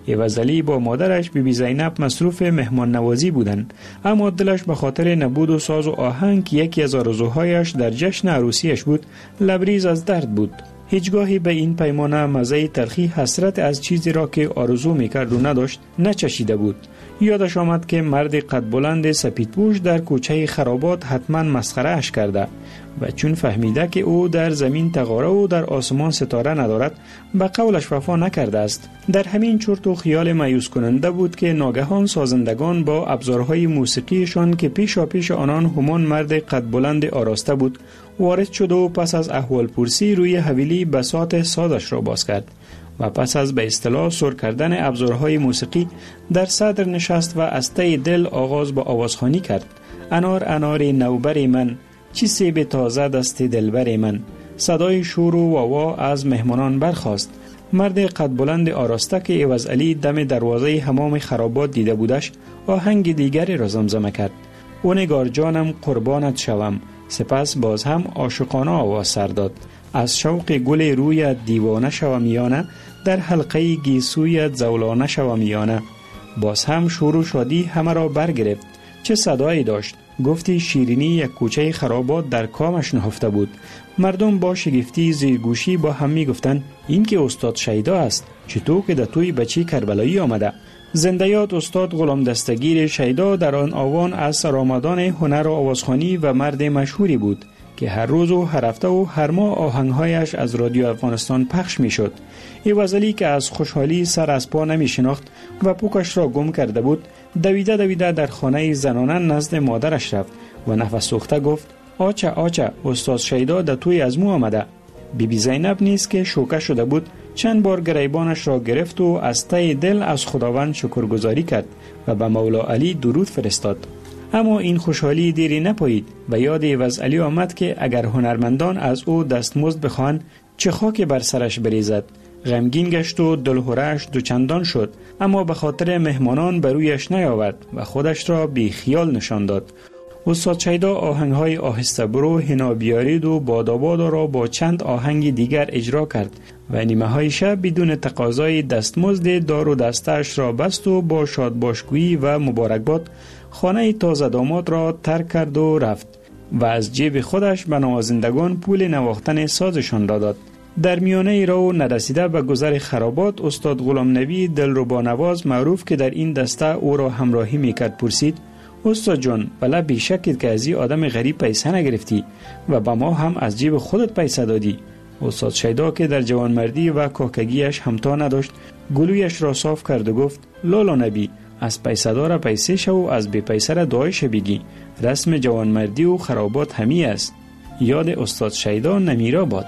ایوزعلی با مادرش بی بی زینب مصروف مهمان نوازی بودند، اما دلش به خاطر نبود و ساز و آهنگ که یکی از آرزوهایش در جشن عروسیش بود لبریز از درد بود. هیچگاهی به این پیمانه مزه تلخی حسرت از چیزی را که آرزو میکرد و نداشت نچشیده بود. یادش آمد که مرد قد بلند سپیدپوش در کوچه خرابات حتما مسخره اش کرده و چون فهمیده که او در زمین تقاره و در آسمان ستاره ندارد به قولش وفا نکرده است. در همین چرت و خیال مایوس کننده بود که ناگهان سازندگان با ابزارهای موسیقیشان که پیشا پیش آنان همان مرد قد بلند آراسته بود وارد شد و پس از احوال پرسی روی حویلی بساط سازش را باز کرد و پس از به اصطلاح سر کردن ابزارهای موسیقی در صدر نشست و از ته دل آغاز به آوازخوانی کرد. انار انار نوبر من، چی سیب تازه دست دلبر من. صدای شور و واوا از مهمانان برخاست. مرد قد بلند آراسته که ایوزعلی دم دروازه حمام خرابات دیده بودش آهنگ دیگری را زمزمه کرد. او نگار جانم قربانت شوم، سپس باز هم عاشقانه آواز سر داد. از شوق گل روی دیوانه شوم یانه، در حلقه گیسویت زولانه شوم یانه. باز هم شور و شادی همه را برگرفت. چه صدایی داشت! گفتی شیرینی یک کوچه خرابات در کامش نهفته بود. مردم با شگفتی زیرگوشی با هم می گفتند این که استاد شیدا است، چطور که در توی بچی کربلایی آمده. زندیات استاد غلام دستگیر شیدا در آن آوان از سرآمدان هنر و آوازخوانی و مرد مشهوری بود که هر روز و هر هفته و هر ماه آهنگهایش از رادیو افغانستان پخش می شد. ایوزعلی که از خوشحالی سر از پا نمی شناخت و پوکش را گم کرده بود دویده دویده در خانه زنانه نزد مادرش رفت و نفس سوخته گفت آچه آچه استاد شیدا در توی از مو آمده. بی بی زینب نیز که شوکه شده بود چند بار گریبانش را گرفت و از ته دل از خداوند شکرگزاری کرد و به مولا علی درود فرستاد. اما این خوشحالی دیری نپایید و یاد ایوزعلی آمد که اگر هنرمندان از او دستمزد بخواهند چه خاک بر سرش بریزد. غمگین گشت و دلهره‌اش دوچندان شد، اما به خاطر مهمانان بر رویش نیاورد و خودش را بی خیال نشان داد. استاد شیدا آهنگ‌های آهسته برو حنا بیارید و بادابادا را با چند آهنگ دیگر اجرا کرد و نیمه های شب بدون تقاضای دستمزد دار و دستش را بست و با شادباشگویی و مبارکباد خانه تازه داماد را ترک کرد و رفت و از جیب خودش به نوازندگان پول نواختن سازشان را داد. در میانه راه نرسیده به گذر خرابات استاد غلام نبی دلربا نواز معروف که در این دسته او را همراهی میکرد پرسید استاد جان بله بیشکید که از این آدم غریب پیسه نگرفتی و به ما هم از جیب خودت پیسه دادی. استاد شیدا که در جوانمردی و کاکگیش همتا نداشت گلویش را صاف کرد و گفت لالا نبی از پیسه دار پیسه شو و از بی پیسه را دعایش بگی. رسم جوانمردی و خرابات همی است. یاد استاد شیدا نمیرا باد.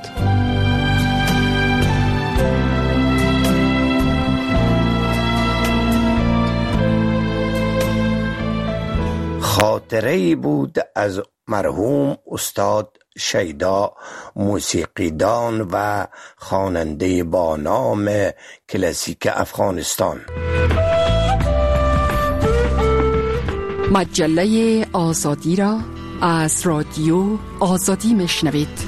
خاطره‌ای بود از مرحوم استاد شیدا، موسیقیدان و خواننده با نام کلاسیک افغانستان. مجله آزادی را از رادیو آزادی میشنوید.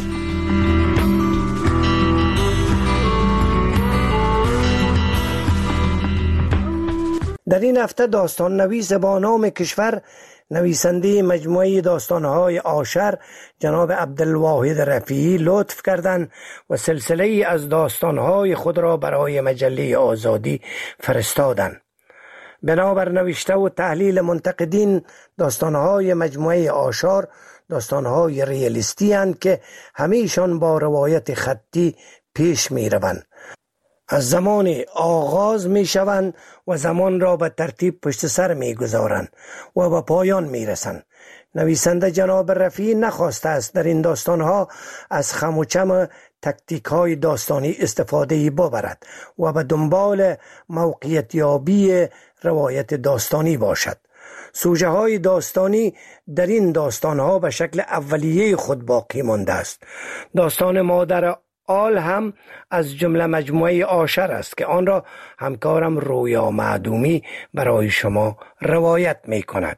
در این هفته داستان نویس با نام کشور، نویسنده مجموعه داستانهای آشر جناب عبدالواحد رفیعی لطف کردند و سلسله از داستانهای خود را برای مجله آزادی فرستادند. بنابر نوشته و تحلیل منتقدین داستانهای مجموعه آشار داستانهای ریالیستی هستند که همیشان با روایت خطی پیش می روند. از زمان آغاز می شوند و زمان را به ترتیب پشت سر می گذارند و به پایان می رسند. نویسنده جناب رفیعی نخواسته است در این داستانها از خم و چم تکتیک های داستانی استفاده ببرد و به دنبال موقعیت یابی روایت داستانی باشد. سوژه های داستانی در این داستان ها به شکل اولیه خود باقی مانده است. داستان مادر آل هم از جمله مجموعه آشر است که آن را همکارم رویا معدومی برای شما روایت می کند.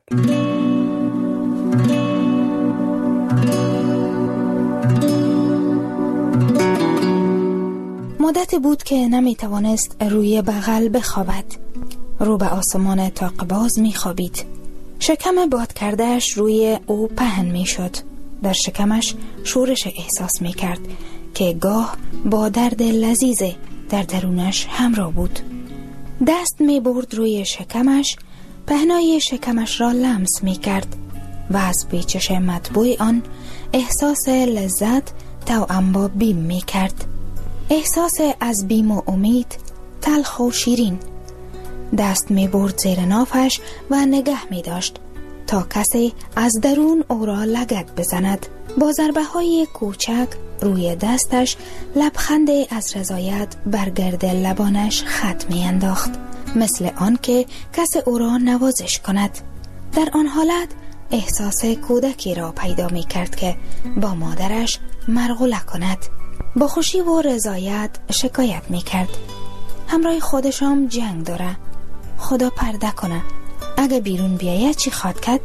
مدت مدتی بود که نمی توانست روی بغل بخوابد. رو به آسمان طاق‌باز می خوابید. شکم باد کردهش روی او پهن می شد. در شکمش شورش احساس می کرد که گاه با درد لذیذ در درونش همراه بود. دست می برد روی شکمش، پهنای شکمش را لمس می کرد و از پیچش مطبوع آن احساس لذت توأم با بیم می کرد. احساس از بیم و امید، تلخ و شیرین. دست می برد زیر نافش و نگه می داشت تا کسی از درون او را لگد بزند. با ضربه های کوچک روی دستش لبخندی از رضایت بر گرد لبانش خط می انداخت، مثل آن که کسی او را نوازش کند. در آن حالت احساس کودکی را پیدا می کرد که با مادرش مرغوله کند. با خوشی و رضایت شکایت می کرد: همراه خودشام جنگ داره، خدا پرده کنه، اگه بیرون بیایه چی خواد کرد؟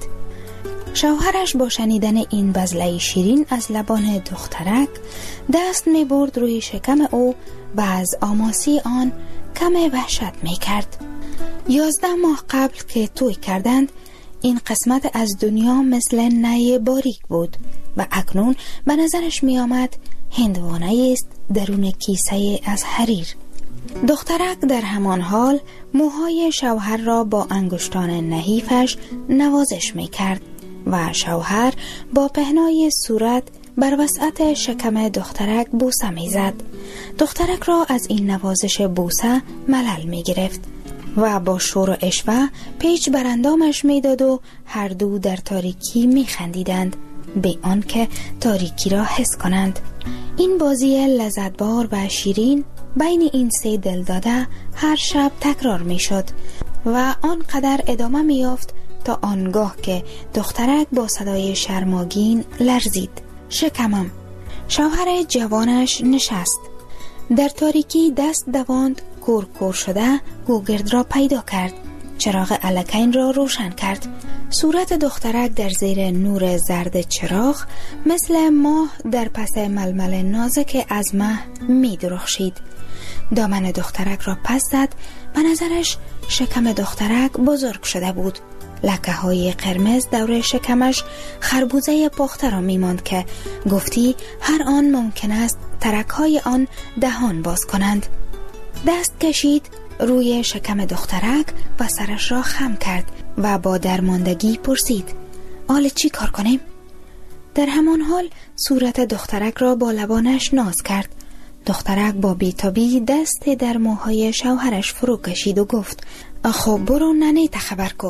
شوهرش با شنیدن این بزله شیرین از لبان دخترک دست می برد روی شکم او و از آماسی آن کم وحشت می کرد. یازده ماه قبل که توی کردند این قسمت از دنیا مثل نی باریک بود و اکنون به نظرش می آمد هندوانه است درون کیسه از حریر. دخترک در همان حال موهای شوهر را با انگشتان نحیفش نوازش می کرد و شوهر با پهنای صورت بر وسعت شکم دخترک بوسه می زد. دخترک را از این نوازش بوسه ملل می گرفت و با شور و اشوه پیچ بر اندامش می داد و هر دو در تاریکی می خندیدند به آن که تاریکی را حس کنند. این بازی لذتبار و شیرین بین این سه دل داده هر شب تکرار می شد و آنقدر ادامه می یافت تا آنگاه که دخترک با صدای شرماگین لرزید: شکمم. شوهر جوانش نشست. در تاریکی دست دواند، کور کور شده گوگرد را پیدا کرد. چراغ الکین را روشن کرد. صورت دخترک در زیر نور زرد چراغ مثل ماه در پس ململ نازک از مه می درخشید. دامن دخترک را پس زد. به نظرش شکم دخترک بزرگ شده بود. لکه های قرمز دور شکمش خربوزه پخته را می ماند که گفتی هر آن ممکن است ترک های آن دهان باز کنند. دست کشید روی شکم دخترک و سرش را خم کرد و با درماندگی پرسید: حالا چی کار کنیم؟ در همان حال صورت دخترک را با لبانش ناز کرد. دخترک با بیتابی دست در موهای شوهرش فرو کشید و گفت: خب برو ننه خبر کو.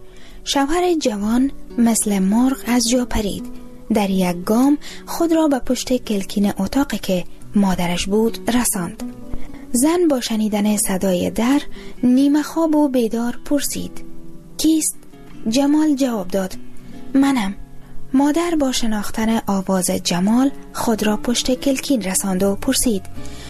شوهر جوان مثل مرغ از جا پرید. در یک گام خود را به پشت کلکین اتاقی که مادرش بود رساند. زن با شنیدن صدای در نیمه خواب و بیدار پرسید: کیست؟ جمال جواب داد: منم. مادر با شناختن آواز جمال خود را پشت کلکین رساند و پرسید: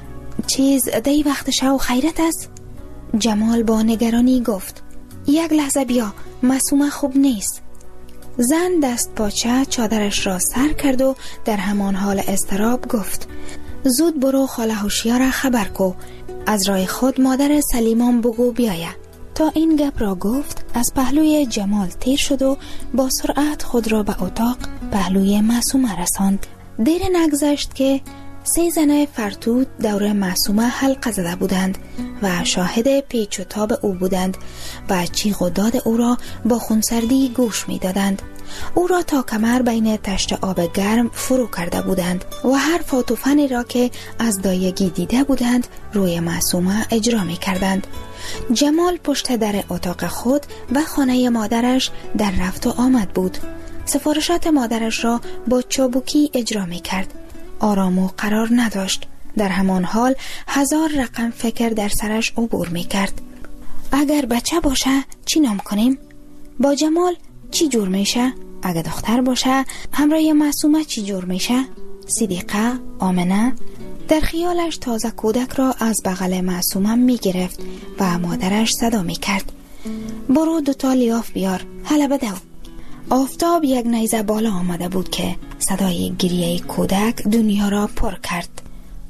چیز دی وقت شو خیرت است؟ جمال با نگرانی گفت: یک لحظه بیا، معصومه خوب نیست. زن دست پاچه چادرش را سر کرد و در همان حال اضطراب گفت: زود برو خاله هوشیار خبر کو، از راه خود مادر سلیمان بگو بیایه. تا این گپ را گفت از پهلوی جمال تیر شد و با سرعت خود را به اتاق پهلوی معصومه رساند. دیر نگذشت که سه زن فرتود دور معصومه حلقه زده بودند و شاهد پیچ و تاب او بودند و چیغ و داد او را با خونسردی گوش می دادند. او را تا کمر بین تشت آب گرم فرو کرده بودند و هر فاتوفنی را که از دایگی دیده بودند روی معصومه اجرا می کردند. جمال پشت در اتاق خود و خانه مادرش در رفت و آمد بود. سفارشات مادرش را با چابوکی اجرا می کرد. آرام و قرار نداشت. در همان حال هزار رقم فکر در سرش عبور می کرد. اگر بچه باشه چی نام کنیم؟ با جمال چی جور میشه؟ اگه دختر باشه همراه معصومه چی جور میشه؟ صدیقه، آمنه؟ در خیالش تازه کودک را از بغل معصومه می گرفت و مادرش صدا می کرد: برو دوتا لیاف بیار، حالا بدو. آفتاب یک نیزه بالا آمده بود که صدای گریه کودک دنیا را پر کرد.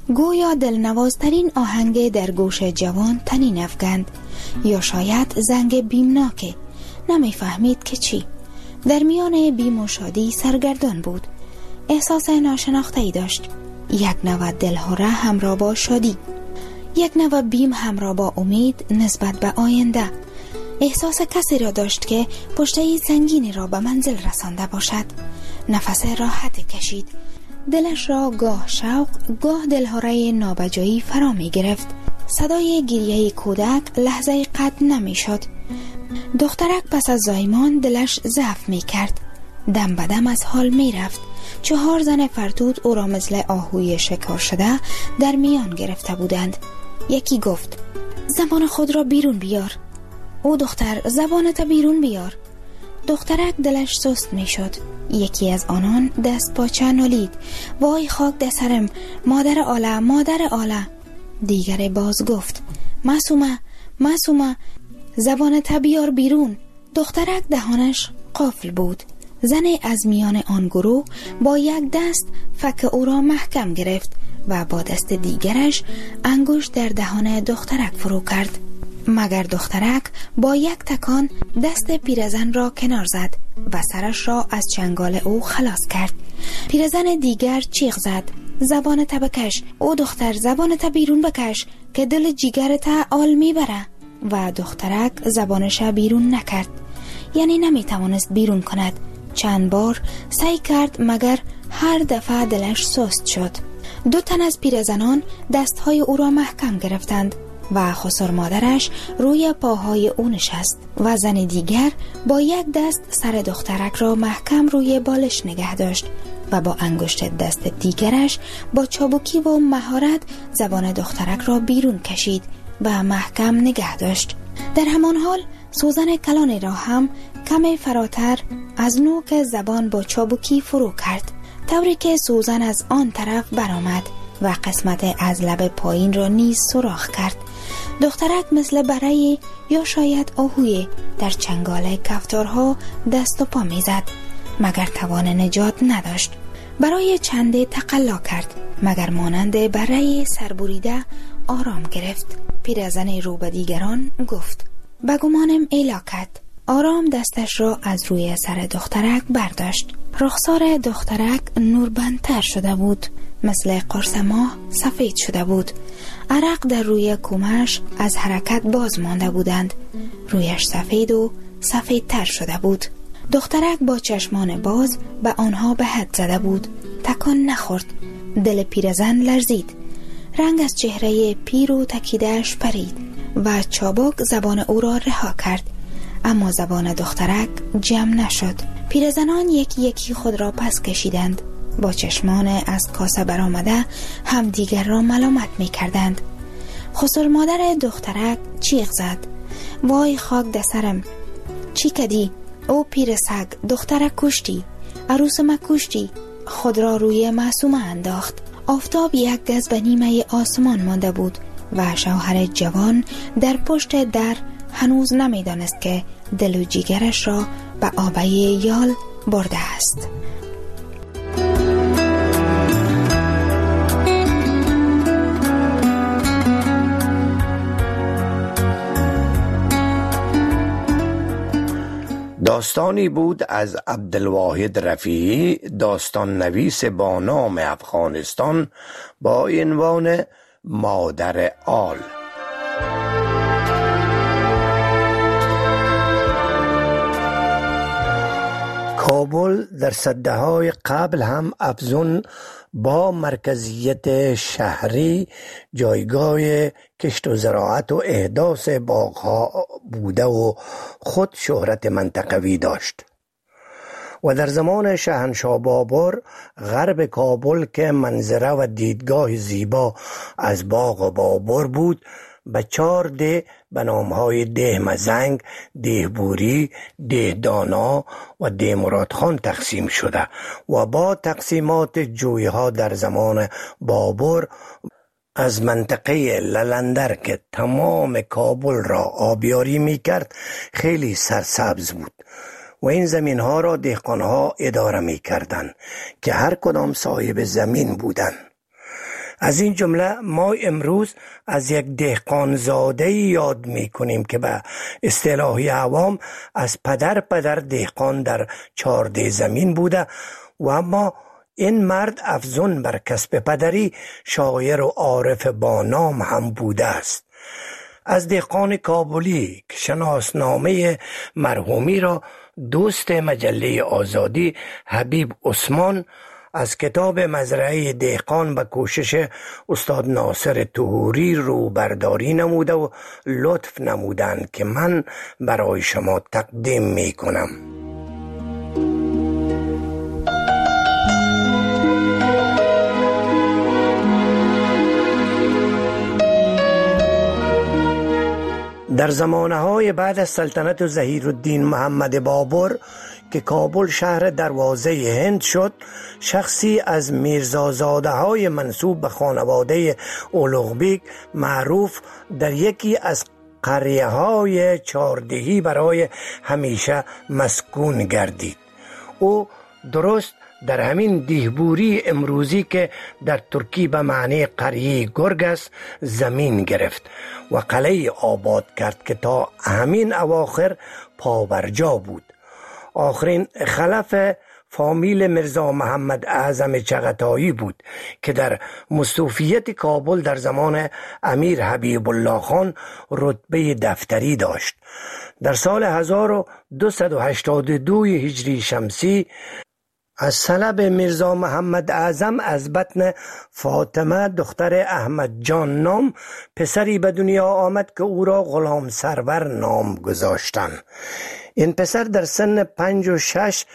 گویا دلنوازترین آهنگ در گوش جوان تنین افکند، یا شاید زنگ بیمناکه. نمیفهمید که چی. در میان بیم و شادی سرگردان بود. احساس ناشناخته‌ای داشت. یک نوع دلهره همراه با شادی، یک نوع بیم همراه با امید نسبت به آینده. احساس کسی را داشت که پشته سنگینی را به منزل رسانده باشد. نفس راحت کشید. دلش را گاه شوق، گاه دلهره نابجایی فرا می گرفت. صدای گریه کودک لحظه قطع نمی شد. دخترک پس از زایمان دلش ضعف می کرد. دم به دم از حال می رفت. چهار زن فرتوت او را مثل آهوی شکار شده در میان گرفته بودند. یکی گفت: زبان خود را بیرون بیار. او دختر زبانت بیرون بیار. دخترک دلش سست می شد. یکی از آنان دست پاچه نالید: وای خاک در سرم، مادر آله، مادر آله. دیگر باز گفت: معصومه، معصومه، زبانت بیار بیرون. دخترک دهانش قفل بود. زن از میان آن گروه با یک دست فک او را محکم گرفت و با دست دیگرش انگشت در دهان دخترک فرو کرد. مگر دخترک با یک تکان دست پیرزن را کنار زد و سرش را از چنگال او خلاص کرد. پیرزن دیگر چیغ زد: زبانت بکش، او دختر زبانت بیرون بکش که دل جیگرت آل میبره. و دخترک زبانش بیرون نکرد، یعنی نمیتوانست بیرون کند. چند بار سعی کرد مگر هر دفعه دلش سست شد. دو تن از پیرزنان دستهای او را محکم گرفتند و خسر مادرش روی پاهای او نشست و زن دیگر با یک دست سر دخترک را محکم روی بالش نگه داشت و با انگشت دست دیگرش با چابکی و مهارت زبان دخترک را بیرون کشید و محکم نگه داشت. در همان حال سوزن کلانی را هم کمی فراتر از نوک زبان با چابکی فرو کرد، طوری که سوزن از آن طرف برآمد و قسمت از لب پایین را نیز سوراخ کرد. دخترک مثل برای یا شاید آهوی در چنگال کفتارها دست و پا میزد، مگر توان نجات نداشت. برای چنده تقلا کرد، مگر مانند برای سربریده آرام گرفت. پیرزن رو به دیگران گفت: بگمانم ایلاکت. آرام دستش را از روی سر دخترک برداشت. رخسار دخترک نوربندتر شده بود، مثل قرص ماه سفید شده بود. عرق در روی کمش از حرکت باز مانده بودند. رویش سفید و سفیدتر شده بود. دخترک با چشمان باز به آنها به حد زده بود. تکان نخورد. دل پیرزن لرزید. رنگ از چهره پیر و تکیده‌اش پرید و چابک زبان او را رها کرد، اما زبان دخترک جمع نشد. پیرزنان یکی یکی خود را پس کشیدند. با چشمان از کاسه برآمده هم دیگر را ملامت می کردند. خسر مادر دخترک چیغ زد: وای خاک در سرم، چی کدی؟ او پیر سگ، دخترک کشتی، عروس ما کشتی. خود را روی معصومه انداخت. آفتاب یک گز به نیمه آسمان مانده بود و شوهر جوان در پشت در هنوز نمیدانست که دل و جیگرش را به آبه یال برده است. داستانی بود از عبدالواحد رفیعی، داستان نویس با نام افغانستان، با عنوان مادر آل. کابل در سده‌های قبل هم افزون با مرکزیت شهری جایگاه کشت و زراعت و احداث باغ‌ها بوده و خود شهرت منطقوی داشت و در زمان شاهنشاه بابر غرب کابل که منظره و دیدگاه زیبا از باغ بابر بود به چهار ده به نامهای ده مزنگ، ده بوری، ده دانا و ده مرادخان تقسیم شده و با تقسیمات جویها در زمان بابر از منطقه للندر که تمام کابل را آبیاری می کرد خیلی سرسبز بود و این زمین ها را دهقان ها اداره می کردن که هر کدام صاحب زمین بودن. از این جمله ما امروز از یک دهقانزاده یاد می کنیم که به اصطلاح عوام از پدر پدر دهقان در چارده زمین بوده و اما این مرد افزون بر کسب پدری شاعر و عارف با نام هم بوده است. از دهقان کابلی که شناسنامه مرحومی را دوست مجله آزادی حبیب عثمان از کتاب مزرعه دهقان به کوشش استاد ناصر طهوری رو برداری نموده و لطف نمودند که من برای شما تقدیم می کنم. در زمانه‌های بعد از سلطنت ظهیرالدین محمد بابر که کابل شهر دروازه هند شد، شخصی از میرزازاده های منسوب به خانواده اولوغبیک معروف در یکی از قریه های چاردهی برای همیشه مسکون گردید. او درست در همین دیهبوری امروزی که در ترکی به معنی قریه گرگ است زمین گرفت و قلعه آباد کرد که تا همین اواخر پابرجا بود. آخرین خلف فامیل مرزا محمد اعظم چغتایی بود که در مستوفیت کابل در زمان امیر حبیب الله خان رتبه دفتری داشت. در سال هزار و دویست و هشتاد و دو هجری شمسی از طلب مرزا محمد اعظم از بطن فاطمه دختر احمد جان نام پسری به دنیا آمد که او را غلام سرور نام گذاشتند. این پسر در سن پنج و شش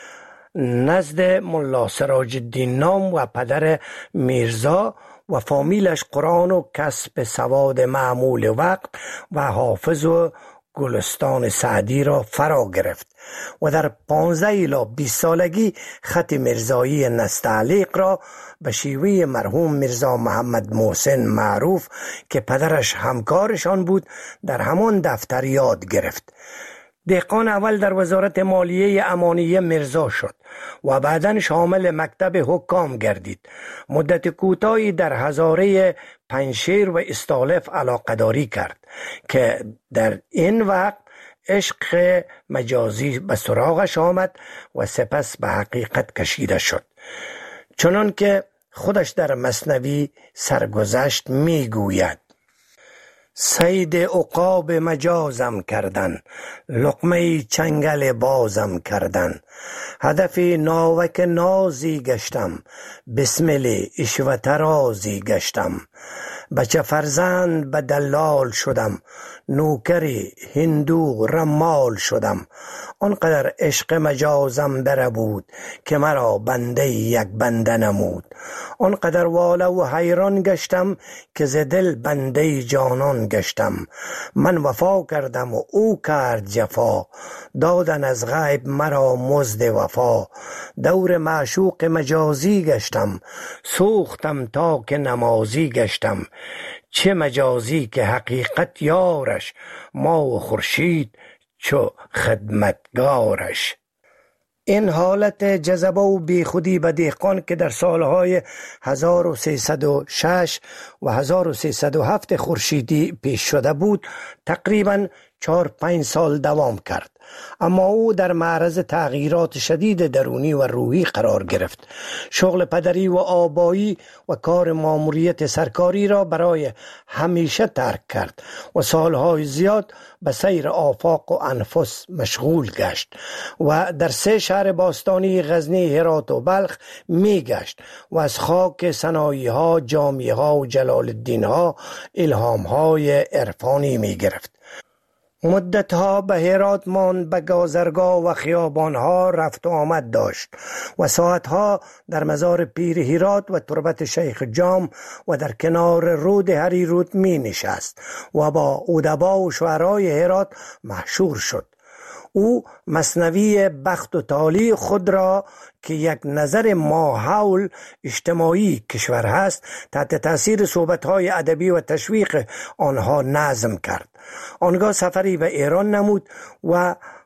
نزد ملا سراج الدین نام و پدر میرزا و فامیلش قرآن و کسب سواد معمول وقت و حافظ و گلستان سعدی را فرا گرفت و در پانزده الی بیست سالگی خط مرزایی نستعلیق را به شیوه مرحوم مرزا محمد محسن معروف که پدرش همکارشان بود در همان دفتر یاد گرفت. دهقان اول در وزارت مالیه امانیه مرزا شد و بعداً شامل مکتب حکام گردید. مدت کوتاهی در هزاره پنشیر و استالف علاقه‌داری کرد که در این وقت عشق مجازی به سراغش آمد و سپس به حقیقت کشیده شد. چنان که خودش در مثنوی سرگذشت می گوید: صید عقاب مجازم کردن، لقمه چنگل بازم کردن، هدف ناوک نازی گشتم، بسمل عشوت رازی گشتم، بچه فرزند به دلال شدم، نوکری هندو رمال شدم، آنقدر عشق مجازم بره بود که مرا بنده یک بنده نمود، آنقدر واله و حیران گشتم که ز دل بنده جانان گشتم، من وفا کردم و او کرد جفا، دادن از غیب مرا مزد وفا، دور معشوق مجازی گشتم، سوختم تا که نمازی گشتم، چه مجازی که حقیقت یارش، ما و خورشید چو خدمتگارش. این حالت جذبه و بیخودی به دهقان که در سالهای هزار و سیصد و شش و هزار و سیصد و هفت خورشیدی پیش شده بود تقریباً چهار پنج سال دوام کرد، اما او در معرض تغییرات شدید درونی و روحی قرار گرفت. شغل پدری و آبایی و کار ماموریت سرکاری را برای همیشه ترک کرد و سالهای زیاد به سیر آفاق و انفس مشغول گشت و در سه شهر باستانی غزنی، هرات و بلخ می گشت و از خاک سنایی ها، جامی ها و جلال الدین ها الهام های عرفانی می گرفت. مدتها به هرات ماند، به گازرگاه و خیابانها رفت و آمد داشت و ساعتها در مزار پیر هرات و تربت شیخ جام و در کنار رود هریرود می نشست و با ادبا و شعرای هرات محشور شد. او مثنوی بخت و تالی خود را که یک نظر ماحول اجتماعی کشور هست تحت تاثیر صحبت‌های ادبی و تشویق آنها نظم کرد. آنگاه سفری به ایران نمود و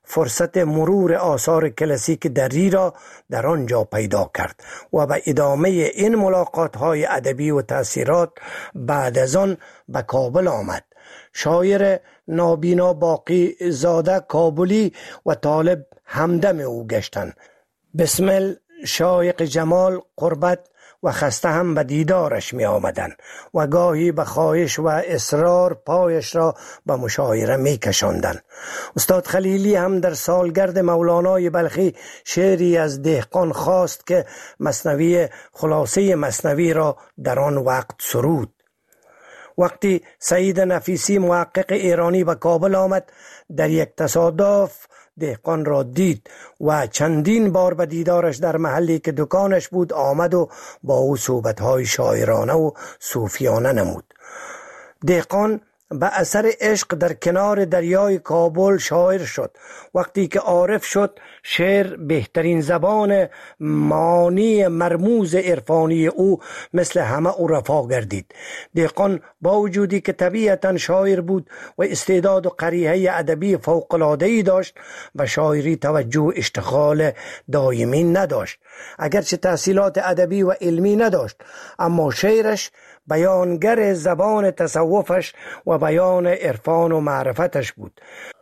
فرصت مرور آثار کلاسیک دری را در آنجا پیدا کرد و به ادامه این ملاقات های ادبی و تأثیرات بعد از آن به کابل آمد. شاعر نابینا باقی زاده کابلی و طالب همدم او گشتند. بسمل، شایق جمال، قربت و خسته هم به دیدارش می آمدن و گاهی به خواهش و اصرار پایش را به مشاعره می کشاندن. استاد خلیلی هم در سالگرد مولانای بلخی شعری از دهقان خواست که مثنوی خلاصه مثنوی را در آن وقت سرود. وقتی سعید نفیسی محقق ایرانی به کابل آمد، در یک تصادف دهقان را دید و چندین بار به دیدارش در محلی که دکانش بود آمد و با او صحبت‌های شاعرانه و صوفیانه نمود. دهقان به اثر عشق در کنار دریای کابل شاعر شد. وقتی که عارف شد، شعر بهترین زبان معانی مرموز عرفانی او مثل همه عرفا گردید. دهقان با وجودی که طبیعتا شاعر بود و استعداد و قریحه ادبی فوق‌العاده‌ای داشت، و شاعری توجه و اشتغال دائمی نداشت. اگرچه تحصیلات ادبی و علمی نداشت، اما شعرش بیانگر زبان تصوفش و بیان عرفان و معرفتش بود.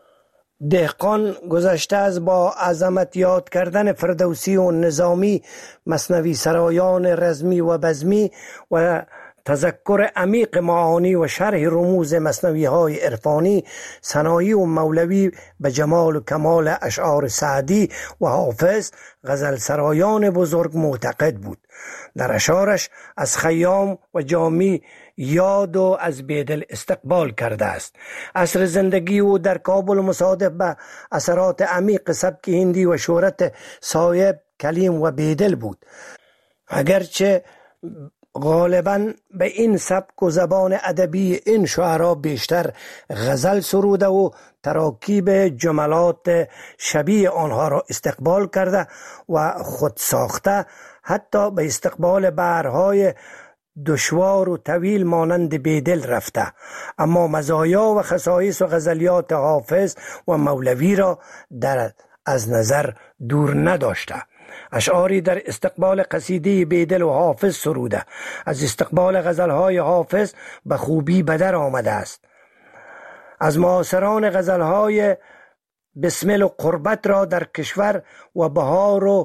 دهقان گذشته از با عظمت یاد کردن فردوسی و نظامی، مثنوی سرایان رزمی و بزمی و تذکر عمیق معانی و شرح رموز مثنوی های عرفانی، ثنایی و مولوی به جمال و کمال اشعار سعدی و حافظ، غزل سرایان بزرگ معتقد بود. در اشعارش از خیام و جامی یاد و از بیدل استقبال کرده است. عصر زندگی او در کابل مصادف به اثرات عمیق سبک هندی و شهرت صایب، کلیم و بیدل بود. اگرچه غالباً به این سبک و زبان ادبی این شعرا بیشتر غزل سروده و تراکیب جملات شبیه آنها را استقبال کرده و خود ساخته، حتی به استقبال بحرهای دشوار و طویل مانند بیدل رفته، اما مزایا و خصایص و غزلیات حافظ و مولوی را در از نظر دور نداشته. اشعاری در استقبال قصیده بیدل و حافظ سروده، از استقبال غزلهای حافظ به خوبی بدر آمده است. از معاصران غزلهای بسمل و قربت را در کشور و بهار و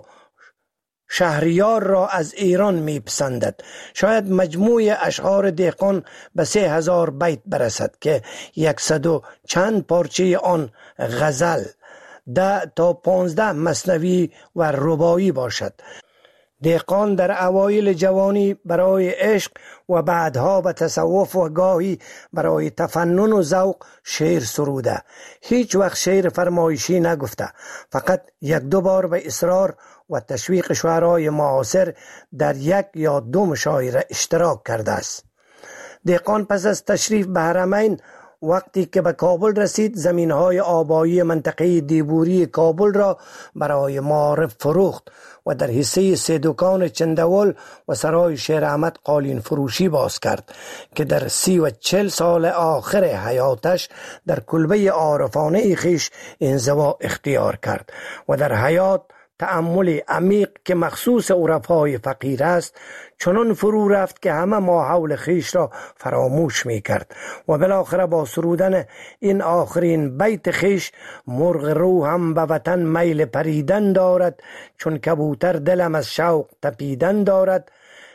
شهریار را از ایران می پسندد. شاید مجموع اشعار دهقان به سه هزار بیت برسد که یکصد و چند پارچه آن غزل، ده تا پانزده مثنوی و رباعی باشد. دهقان در اوایل جوانی برای عشق و بعدها به تصوف و گاهی برای تفنن و ذوق شعر سروده. هیچ وقت شعر فرمایشی نگفته، فقط یک دو بار به اصرار و تشویق شعرای معاصر در یک یا دو مشاعره اشتراک کرده است. دهقان پس از تشریف به حرمین، وقتی که به کابل رسید، زمینهای آبایی منطقه دیبوری کابل را برای معارف فروخت و در حصه سه دکان چندول و سرای شیر احمد قالین فروشی باز کرد که در سی و چل سال آخر حیاتش در کلبه عارفانه خیش انزوا اختیار کرد و در حیات تأمل عمیق که مخصوص عرفای فقیر است چنان فرو رفت که همه ما حول خیش را فراموش می کرد و بالاخره با سرودن این آخرین بیت خیش: مرغ روحم به وطن میل پریدن دارد، چون کبوتر دلم از شوق تپیدن دارد،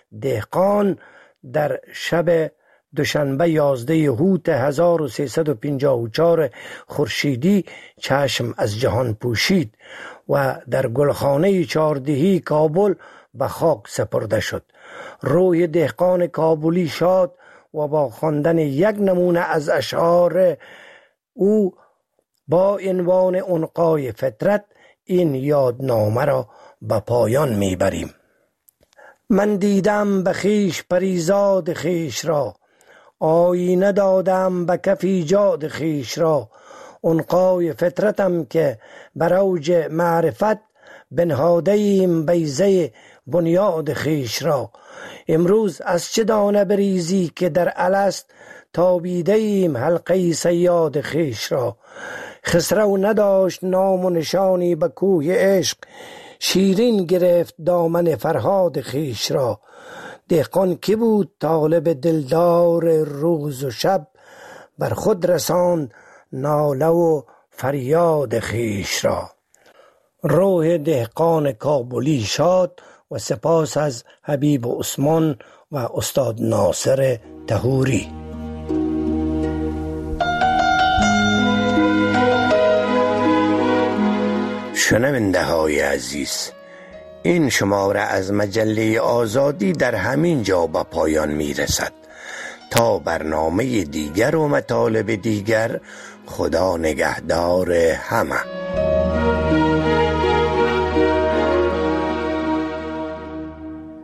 دهقان در شب دوشنبه یازده هوت هزار و سیصد و پنجاه و چهار خورشیدی چشم از جهان پوشید و در گلخانه چهاردهی کابل به خاک سپرده شد. روح دهقان کابلی شاد و با خواندن یک نمونه از اشعار او با عنوان عنقای فطرت این یادنامه را به پایان میبریم. من دیدم به خیش پریزاد خیش را، آینه دادم به کف ایجاد خیش را، عنقای فطرتم که بر اوج معرفت، بنهاده ایم بیضه بنیاد خیش را. امروز از چه دانه بریزی که در الست، تابیده ایم حلقه صیاد خیش را. خسرو نداشت نام و نشانی به کوه عشق، شیرین گرفت دامن فرهاد خیش را. دهقان کی بود طالب دلدار روز و شب، بر خود رساند ناله و فریاد خیش را. روح دهقان کابلی شاد و سپاس از حبیب عثمان و استاد ناصر طهوری. شنونده های عزیز، این شماره از مجله آزادی در همین جا به پایان می رسد. تا برنامه دیگر و مطالب دیگر، خدا نگهدار همه.